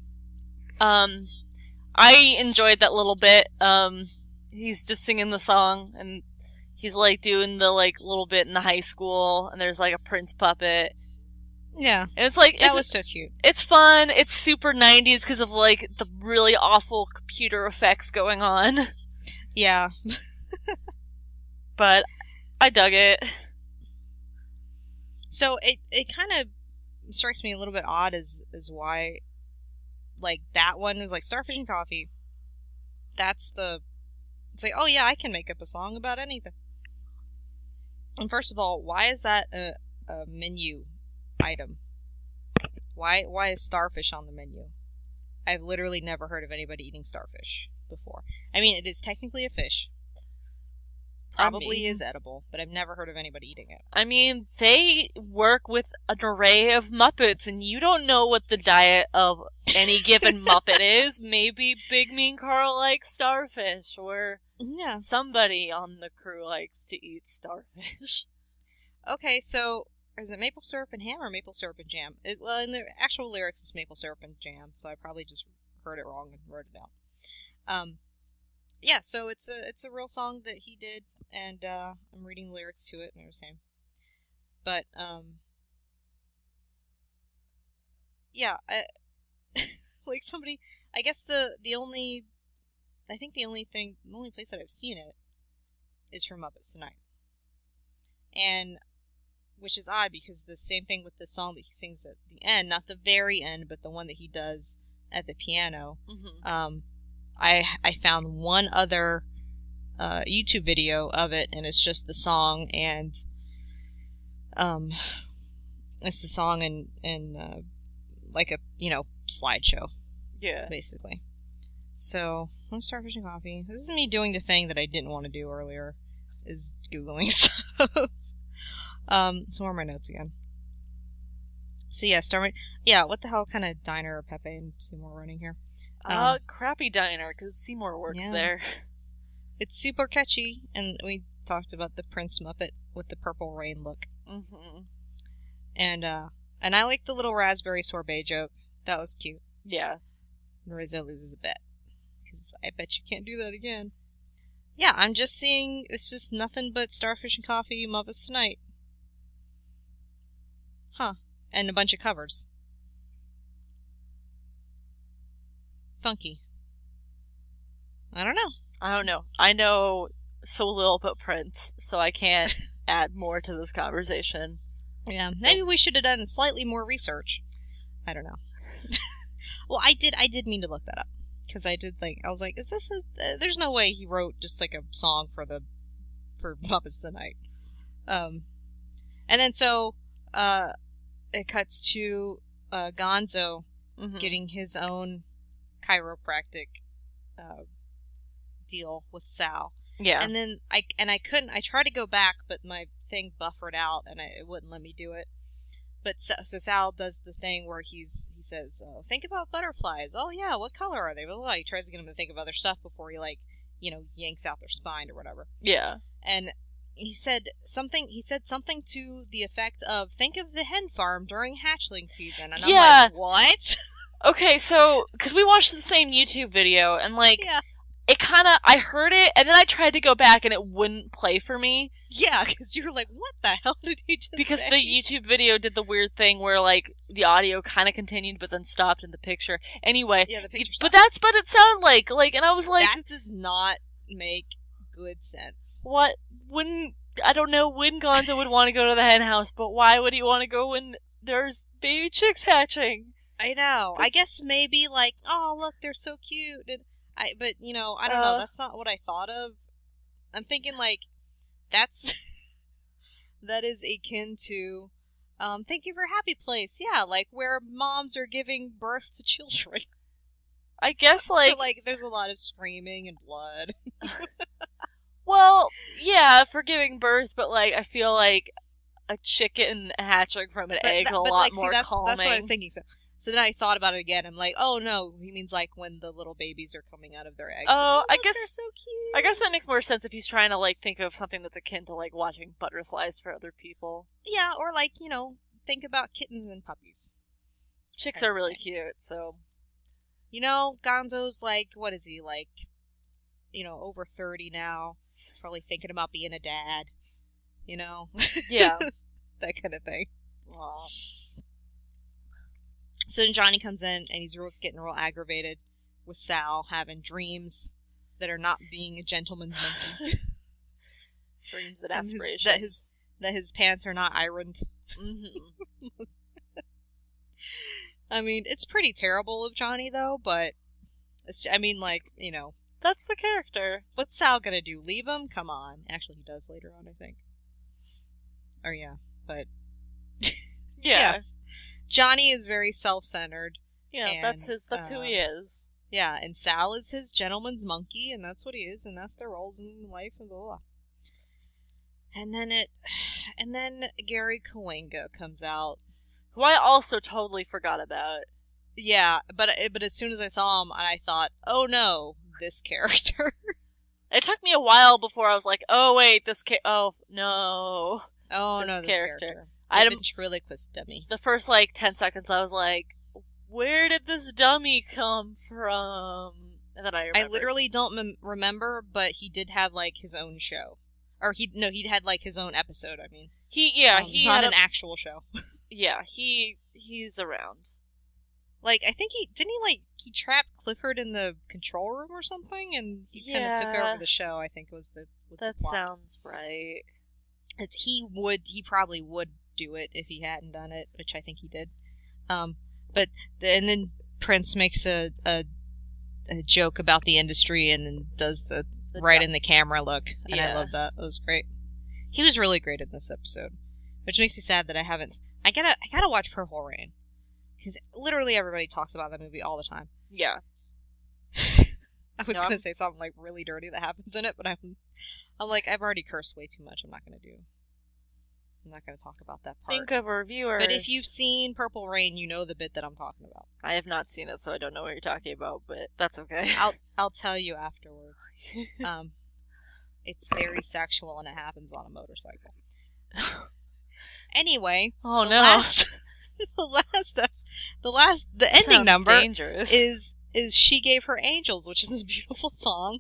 I enjoyed that little bit. He's just singing the song, and he's like doing the like little bit in the high school, and there's like a Prince puppet, Yeah, and it's like that was so cute. it's fun. It's super 90s because of like the really awful computer effects going on. Yeah, But I dug it. So it kind of strikes me a little bit odd as why, like, that one was like Starfish and Coffee. It's like, oh yeah, I can make up a song about anything. And first of all, why is that a menu item? Why is starfish on the menu? I've literally never heard of anybody eating starfish before. I mean, it is technically a fish. Probably is edible, but I've never heard of anybody eating it. I mean, they work with an array of Muppets, and you don't know what the diet of any given Muppet is. Maybe Big Mean Carl likes starfish, or somebody on the crew likes to eat starfish. Okay, so is it maple syrup and ham or maple syrup and jam? Well, in the actual lyrics, it's maple syrup and jam, so I probably just heard it wrong and wrote it down. Yeah, so it's a real song that he did, and I'm reading the lyrics to it, and they're the same. But yeah, like somebody, I guess the only place that I've seen it is from Muppets Tonight, and which is odd because the same thing with the song that he sings at the end, not the very end, but the one that he does at the piano. Mm-hmm. I found one other YouTube video of it, and it's just the song, and it's the song in like a slideshow, basically. So let's start Starfish and Coffee. This is me doing the thing that I didn't want to do earlier, is googling stuff. So where are my notes again? So yeah, what the hell kind of diner are Pepe and Seymour running here? Crappy diner, because Seymour works there. It's super catchy, and we talked about the Prince Muppet with the Purple Rain look. Mm-hmm. And I like the little raspberry sorbet joke. That was cute. Yeah. Rizzo loses a bet, because I bet you can't do that again. Yeah, I'm just seeing, it's just nothing but Starfish and Coffee, Muppets Tonight. Huh. And a bunch of covers. Funky. I don't know. I know so little about Prince, so I can't add more to this conversation. Yeah, maybe we should have done slightly more research. I don't know. Well, I did mean to look that up, because I was like, is this there's no way he wrote just like a song for Muppets Tonight. And then so it cuts to Gonzo getting his own chiropractic deal with Sal. Yeah. And then I tried to go back, but my thing buffered out and it wouldn't let me do it. But so Sal does the thing where he says, oh, think about butterflies. Oh yeah, what color are they? Well, he tries to get him to think of other stuff before he yanks out their spine or whatever. Yeah. And he said something to the effect of, think of the hen farm during hatchling season. And I'm like, what? Okay, so, because we watched the same YouTube video, and it kind of, I heard it, and then I tried to go back, and it wouldn't play for me. Yeah, because you were like, what the hell did he just Because say? the YouTube video did the weird thing where, the audio kind of continued, but then stopped in the picture. Anyway, yeah, the picture stopped. But that's what it sounded like, and I was like... That does not make good sense. What? I don't know when Gonzo would want to go to the hen house, but why would he want to go when there's baby chicks hatching? I know. I guess maybe oh look, they're so cute. But I don't know. That's not what I thought of. I'm thinking that is akin to, thank you for Happy Place. Yeah, where moms are giving birth to children. I guess there's a lot of screaming and blood. Well, yeah, for giving birth, but I feel like a chicken hatching from an egg a lot more calming. That's what I was thinking. So then I thought about it again. I'm like, oh no, he means when the little babies are coming out of their eggs. Oh, I guess they're so cute. I guess that makes more sense if he's trying to think of something that's akin to watching butterflies for other people. Yeah, or think about kittens and puppies. Chicks are really cute, so. Gonzo's what is he over 30 now. He's probably thinking about being a dad. Yeah. That kind of thing. Aww. So then Johnny comes in, and he's getting real aggravated with Sal having dreams that are not being a gentleman's monkey. Dreams and And aspirations. that his pants are not ironed. Mm-hmm. I mean, it's pretty terrible of Johnny, though, but... I mean, like, you know... That's the character. What's Sal gonna do? Leave him? Come on. Actually, he does later on, I think. Or, yeah. But... Yeah. Johnny is very self-centered. Yeah, And, that's who he is. Yeah, and Sal is his gentleman's monkey, and that's what he is, and that's their roles in life, and blah, blah. And then Gary Coenga comes out. Who I also totally forgot about. Yeah, but as soon as I saw him, I thought, oh no, this character. It took me a while before I was like, oh wait, oh no. Oh This no, this character. character. I Ventriloquist dummy. The first 10 seconds I was like, where did this dummy come from? And then I remembered. I literally don't remember, but he did have his own show. Or he had his own episode, I mean. He not had an actual show. Yeah, he's around. I think he trapped Clifford in the control room or something, and he kind of took over the show. I think was the That plot. sounds right. He probably would do it if he hadn't done it, which I think he did. And then Prince makes a joke about the industry and then does the right in the camera look, and I love that. That was great. He was really great in this episode, which makes me sad that I haven't. I gotta watch Purple Rain. Because literally everybody talks about that movie all the time. Yeah. I was going to say something really dirty that happens in it, but I'm like, I've already cursed way too much. I'm not going to talk about that part. Think of our viewers. But if you've seen Purple Rain, you know the bit that I'm talking about. I have not seen it, so I don't know what you're talking about, but that's okay. I'll tell you afterwards. It's very sexual and it happens on a motorcycle. Anyway. Oh no. The ending number dangerous. is She Gave Her Angels, which is a beautiful song.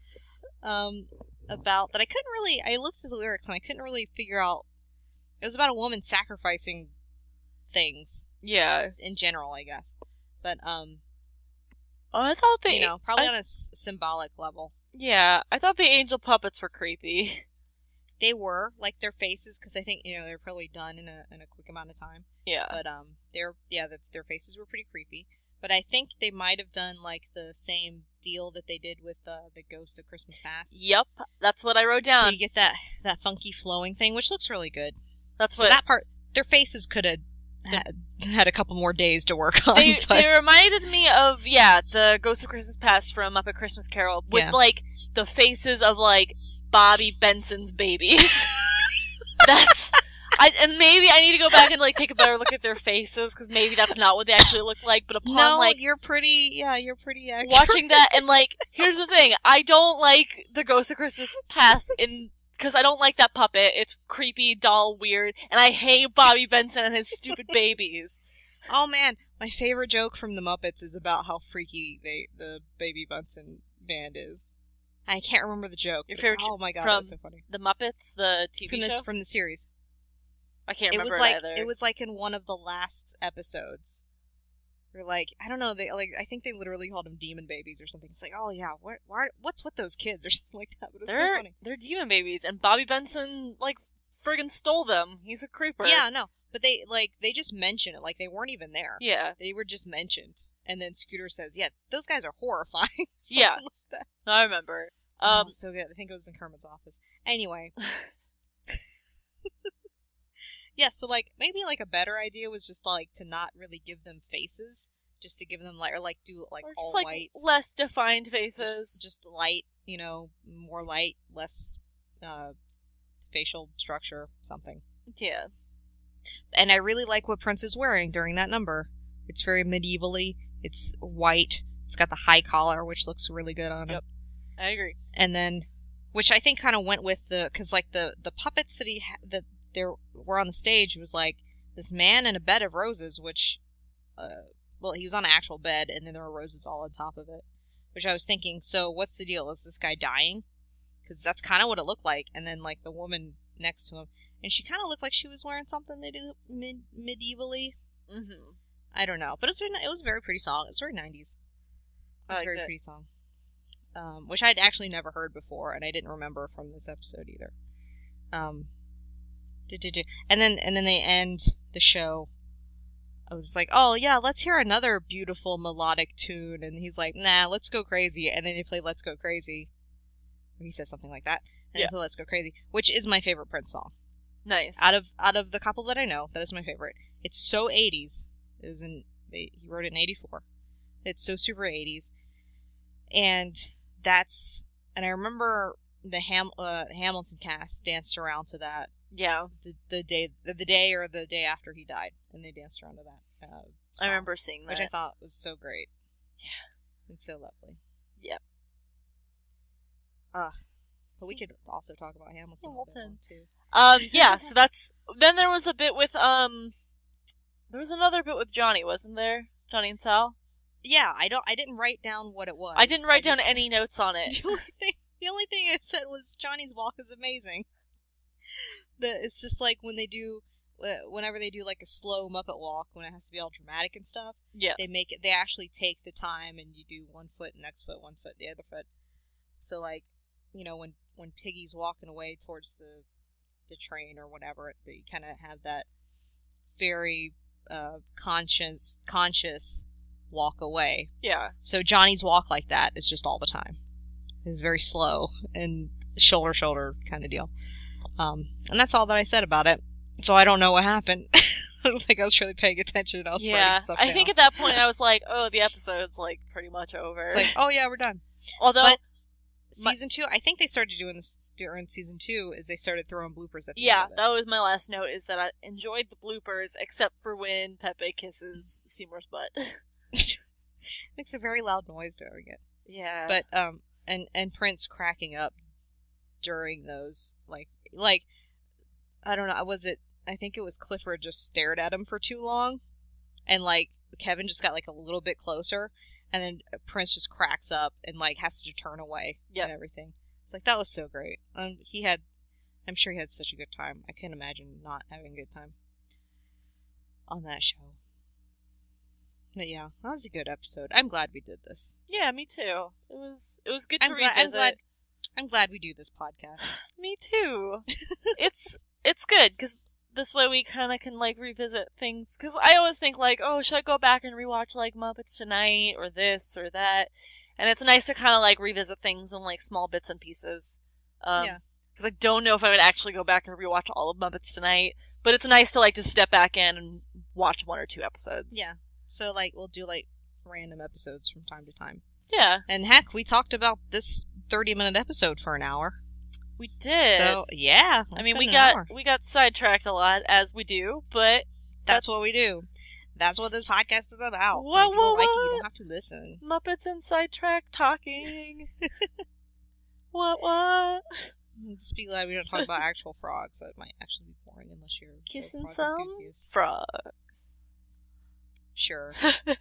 About that I looked at the lyrics and I couldn't really figure out. It was about a woman sacrificing things. Yeah. In general, I guess. But I thought probably on a symbolic level. Yeah, I thought the angel puppets were creepy. They were their faces, because I think they're probably done in a quick amount of time. Yeah. But their faces were pretty creepy. But I think they might have done the same deal that they did with the Ghost of Christmas Past. Yep, that's what I wrote down. So you get that funky flowing thing, which looks really good. So that part, their faces could have had a couple more days to work on. They reminded me of the Ghost of Christmas Past from Muppet Christmas Carol with the faces of Bobby Benson's babies. And maybe I need to go back and take a better look at their faces, because maybe that's not what they actually look like. But upon you're pretty accurate. Watching that, and here's the thing: I don't like the Ghost of Christmas Past because I don't like that puppet. It's creepy, doll, weird, and I hate Bobby Benson and his stupid babies. Oh man, my favorite joke from the Muppets is about how freaky the Baby Benson band is. I can't remember the joke. Your favorite? Oh my god, from that's so funny. The Muppets, the TV show from the series. I can't remember it either. It was in one of the last episodes. Or I don't know. They I think they literally called them demon babies or something. It's oh yeah, what's with those kids or something like that? But it's so funny. They're demon babies, and Bobby Benson friggin' stole them. He's a creeper. Yeah, no, but they just mention it they weren't even there. Yeah, they were just mentioned, and then Scooter says, "Yeah, those guys are horrifying." Yeah, like that. No, I remember. So good. I think it was in Kermit's office. Anyway. Yeah, so maybe a better idea was just to not really give them faces, just to give them or do or all just white, less defined faces, just light, more light, less facial structure, something. Yeah. And I really like what Prince is wearing during that number. It's very medievally. It's white. It's got the high collar, which looks really good on him. Yep, I agree. And then, which I think kind of went with because the puppets that that there were on the stage was this man in a bed of roses, which, he was on an actual bed, and then there were roses all on top of it. Which I was thinking, so what's the deal? Is this guy dying? Because that's kind of what it looked like. And then the woman next to him, and she kind of looked like she was wearing something medievally. Mm-hmm. I don't know, but it was a very pretty song. It's very 90s. It was a very pretty song, which I'd actually never heard before, and I didn't remember from this episode either. And then they end the show. I was like, oh yeah, let's hear another beautiful melodic tune. And he's like, nah, let's go crazy. And then they play Let's Go Crazy. Or he says something like that. And they play Let's Go Crazy, which is my favorite Prince song. Nice. Out of the couple that I know, that is my favorite. It's so 80s. He wrote it in 84. It's so super 80s. And I remember the Hamilton cast danced around to that. Yeah. The day or the day after he died, and they danced around to that. Song, I remember seeing that, which I thought was so great. Yeah, it's so lovely. Yep. But we could also talk about Hamilton too. Yeah. So that's. Then there was a bit with There was another bit with Johnny, wasn't there? Johnny and Sal. Yeah, I didn't write down what it was. I didn't write down any notes on it. The only thing I said was Johnny's walk is amazing. It's just like whenever they do like a slow Muppet walk, when it has to be all dramatic and stuff. Yeah. They actually take the time, and you do one foot, next foot, one foot, the other foot. So like, when Piggy's walking away towards the train or whatever, you kind of have that very conscious walk away. Yeah. So Johnny's walk like that is just all the time. It's very slow and shoulder kind of deal. And that's all that I said about it. So I don't know what happened. I don't think I was really paying attention. I was writing stuff down. I think at that point I was like, oh, the episode's like pretty much over. It's like, oh yeah, we're done. Although season 2, I think they started doing this during season 2, is they started throwing bloopers at the end yeah, of it. that was my last note, is that I enjoyed the bloopers, except for when Pepe kisses Seymour's butt. Makes a very loud noise during it. Yeah. But and Prince cracking up during those, like I don't know, I think it was Clifford just stared at him for too long, and like Kevin just got like a little bit closer, and then Prince just cracks up and like has to turn away and everything. It's like, that was so great. I'm sure he had such a good time. I can't imagine not having a good time on that show. But yeah, that was a good episode. I'm glad we did this. Yeah, me too. It was good to revisit. I'm glad we do this podcast. Me too. It's good, because this way we kind of can like revisit things. Because I always think like, oh, should I go back and rewatch like Muppets Tonight or this or that? And it's nice to kind of like revisit things in like small bits and pieces. Yeah. Because I don't know if I would actually go back and rewatch all of Muppets Tonight, but it's nice to like just step back in and watch 1 or 2 episodes. Yeah. So like we'll do like random episodes from time to time. Yeah. And heck, we talked about this 30-minute episode for an hour. We did. So yeah, I mean, we got sidetracked a lot, as we do, but that's what we do. That's what this podcast is about. Whoa, if you don't like it, you don't have to listen. Muppets and sidetrack talking. What? Just be glad we don't talk about actual frogs. That might actually be boring unless you're kissing a frog some enthusiast. frogs. Sure.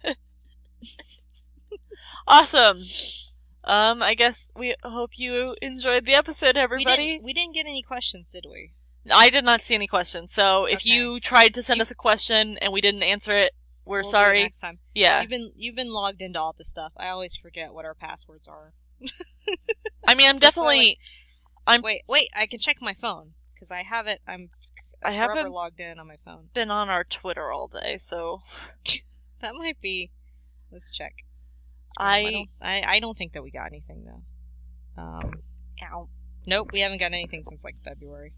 Awesome. I guess we hope you enjoyed the episode, everybody. We didn't get any questions, did we? I did not see any questions, so if Okay. you tried to send us a question and we didn't answer it, we're We'll sorry. do it next time. Yeah. You've been logged into all this stuff. I always forget what our passwords are. I mean, I'm definitely... Wait, I can check my phone, because I have it. I haven't forever logged in on my phone. Been on our Twitter all day, so... That might be... Let's check. I don't think that we got anything, though. Nope, we haven't gotten anything since, like, February.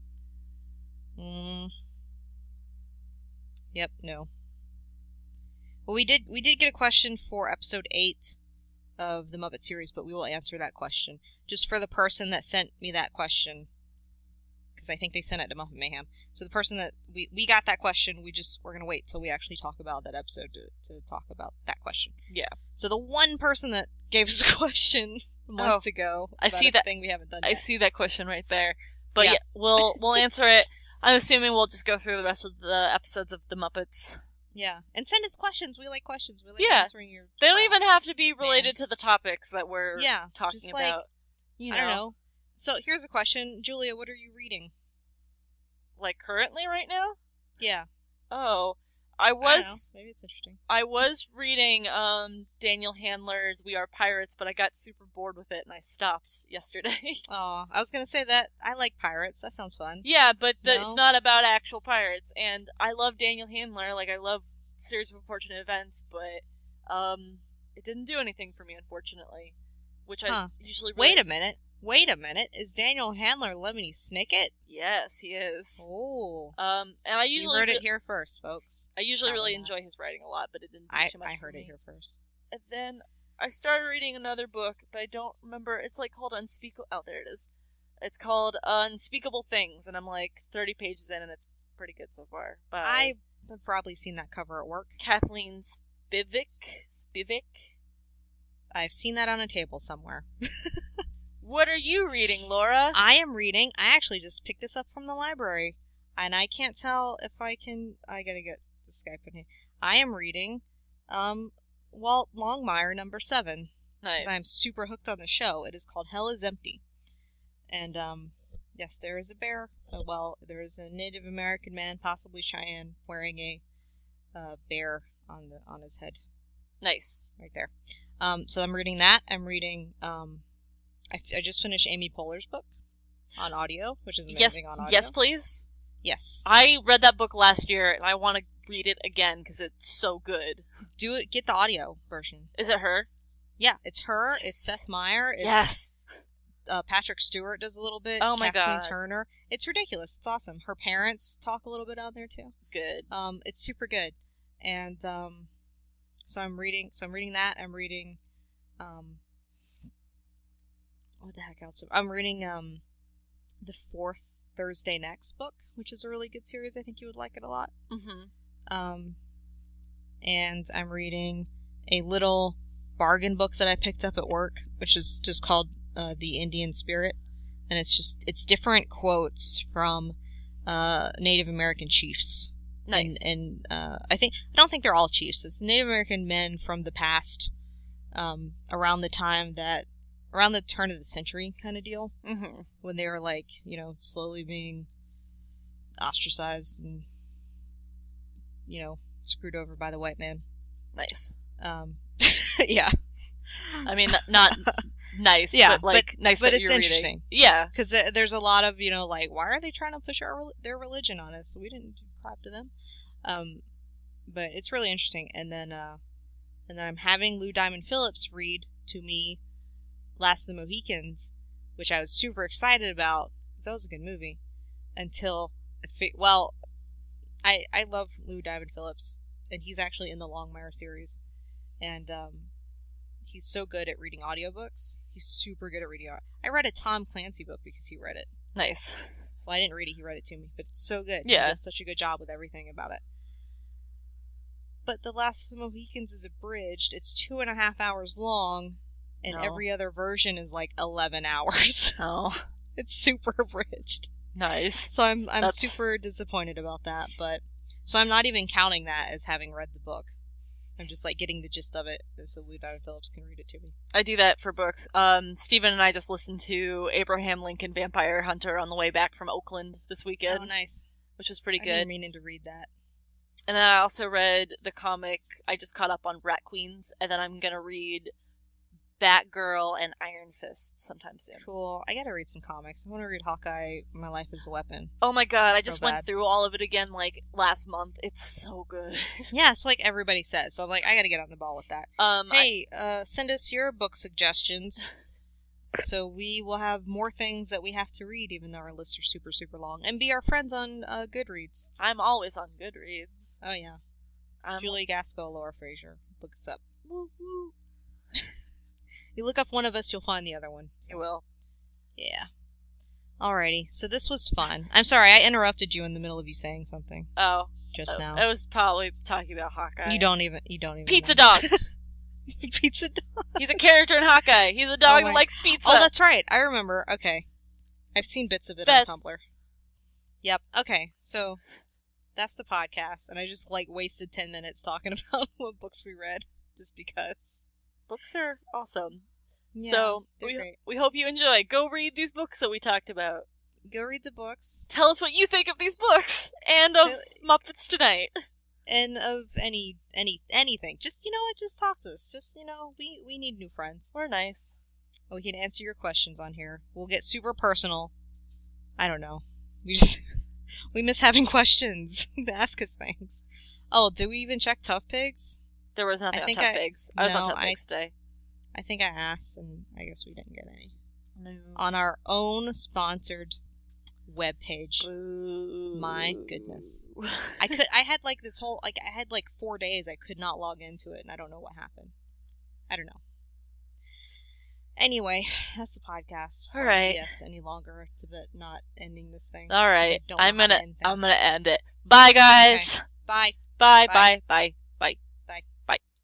Yep, no. Well, we did get a question for episode 8 of the Muppet series, but we will answer that question. Just for the person that sent me that question, because I think they sent it to Muppet Mayhem. So the person that we got that question, we're going to wait till we actually talk about that episode to talk about that question. Yeah. So the one person that gave us a question months ago, I see that thing we haven't done yet. I see that question right there. But yeah, we'll answer it. I'm assuming we'll just go through the rest of the episodes of the Muppets. Yeah, and send us questions. We like questions. We like answering your... They don't even have to be related to the topics that we're talking just about. I don't know. So here's a question. Julia, what are you reading? Like currently right now? Yeah. Oh. I don't know. was Maybe it's interesting. I was reading Daniel Handler's We Are Pirates, but I got super bored with it and I stopped yesterday. Oh, I was gonna say that I like pirates. That sounds fun. Yeah, but No? it's not about actual pirates, and I love Daniel Handler. Like, I love Series of Unfortunate Events, but it didn't do anything for me, unfortunately. Which I Huh. usually really... Wait a minute. Is Daniel Handler Lemony Snicket? Yes, he is. Oh. And I You usually heard it here first, folks. I usually really Probably not. enjoy his writing a lot, but it didn't do too much I for heard me. it here first. And then I started reading another book, but I don't remember. It's like called Unspeakable. Oh, there it is. It's called Unspeakable Things, and I'm like 30 pages in, and it's pretty good so far. By I have probably seen that cover at work. Kathleen Spivak. I've seen that on a table somewhere. What are you reading, Laura? I actually just picked this up from the library, and I can't tell if I gotta get the Skype in here. I am reading, Walt Longmire #7. Nice. Because I'm super hooked on the show. It is called Hell is Empty. And, yes, there is a bear. There is a Native American man, possibly Cheyenne, wearing a bear on his head. Nice. Right there. So I'm reading that. I'm reading, I just finished Amy Poehler's book on audio, which is amazing on audio. Yes, please. Yes. I read that book last year, and I want to read it again because it's so good. Do it. Get the audio version. Is it her? Yeah, it's her. Yes. It's Seth Meyer. It's, Yes. Patrick Stewart does a little bit. Oh my Kathleen God. Turner. It's ridiculous. It's awesome. Her parents talk a little bit on there too. Good. It's super good. And so I'm reading that. I'm reading what the heck else? I'm reading the Fourth Thursday Next book, which is a really good series. I think you would like it a lot. Mm-hmm. And I'm reading a little bargain book that I picked up at work, which is just called The Indian Spirit, and it's different quotes from Native American chiefs. Nice. And I don't think they're all chiefs. It's Native American men from the past, around the turn of the century kind of deal, Mm-hmm. when they were like, slowly being ostracized and, screwed over by the white man. Nice. Yeah. I mean, not nice, Yeah, but nice but that it's you're interesting. reading. Yeah. Because there's a lot of, why are they trying to push their religion on us? We didn't do crap to them. But it's really interesting. And then I'm having Lou Diamond Phillips read to me Last of the Mohicans, which I was super excited about, because that was a good movie. Until, I love Lou Diamond Phillips, and he's actually in the Longmire series. And, he's so good at reading audiobooks. He's super good at reading. I read a Tom Clancy book because he read it. Nice. Well, I didn't read it. He read it to me, but it's so good. Yeah. He does such a good job with everything about it. But The Last of the Mohicans is abridged. It's 2.5 hours long, and No. every other version is like 11 hours. Oh, It's super abridged. nice. So I'm That's- super disappointed about that. But so I'm not even counting that as having read the book. I'm just like getting the gist of it, so Lou Diamond Phillips can read it to me. I do that for books. Steven and I just listened to Abraham Lincoln Vampire Hunter on the way back from Oakland this weekend. Oh, nice. Which was pretty I've good. been meaning to read that. And then I also read the comic. I just caught up on Rat Queens, and then I'm gonna read Batgirl and Iron Fist sometime soon. Cool. I gotta read some comics. I want to read Hawkeye, My Life as a Weapon. Oh my god, I So just bad. went through all of it again like last month. It's so good. Yeah, it's like everybody says. So I'm like, I gotta get on the ball with that. Hey, send us your book suggestions. So we will have more things that we have to read, even though our lists are super, super long. And be our friends on Goodreads. I'm always on Goodreads. Oh, yeah. I'm Julie Gaskell, Laura Fraser. Look us up. Woo woo. You look up one of us, you'll find the other one. You will. Yeah. Alrighty. So this was fun. I'm sorry, I interrupted you in the middle of you saying something Oh. just now. I was probably talking about Hawkeye. You don't even Pizza know. dog. Pizza dog. He's a character in Hawkeye. He's a dog Oh that my- likes pizza. Oh, that's right. I remember. Okay. I've seen bits of it Best. on Tumblr. Yep. Okay. So that's the podcast, and I just wasted 10 minutes talking about what books we read just because. Books are awesome. Yeah, So they're great. we hope you enjoy. Go read these books that we talked about. Go read the books. Tell us what you think of these books and of Tell- Muppets Tonight. and of anything. Just, you know what, just talk to us. Just, we need new friends. We're nice. We can answer your questions on here. We'll get super personal. I don't know. We miss having questions to ask us things. Oh, do we even check Tough Pigs? There was nothing on Tough Pigs. I was on Tough Pigs today. I think I asked, and I guess we didn't get any. No. On our own sponsored webpage. Boo. My goodness. I had like 4 days I could not log into it, and I don't know what happened. I don't know. Anyway, that's the podcast. All right. Yes, any longer to not ending this thing. All right. I'm gonna end it. Bye, guys. Okay. Bye. Bye. Bye. Bye. Bye.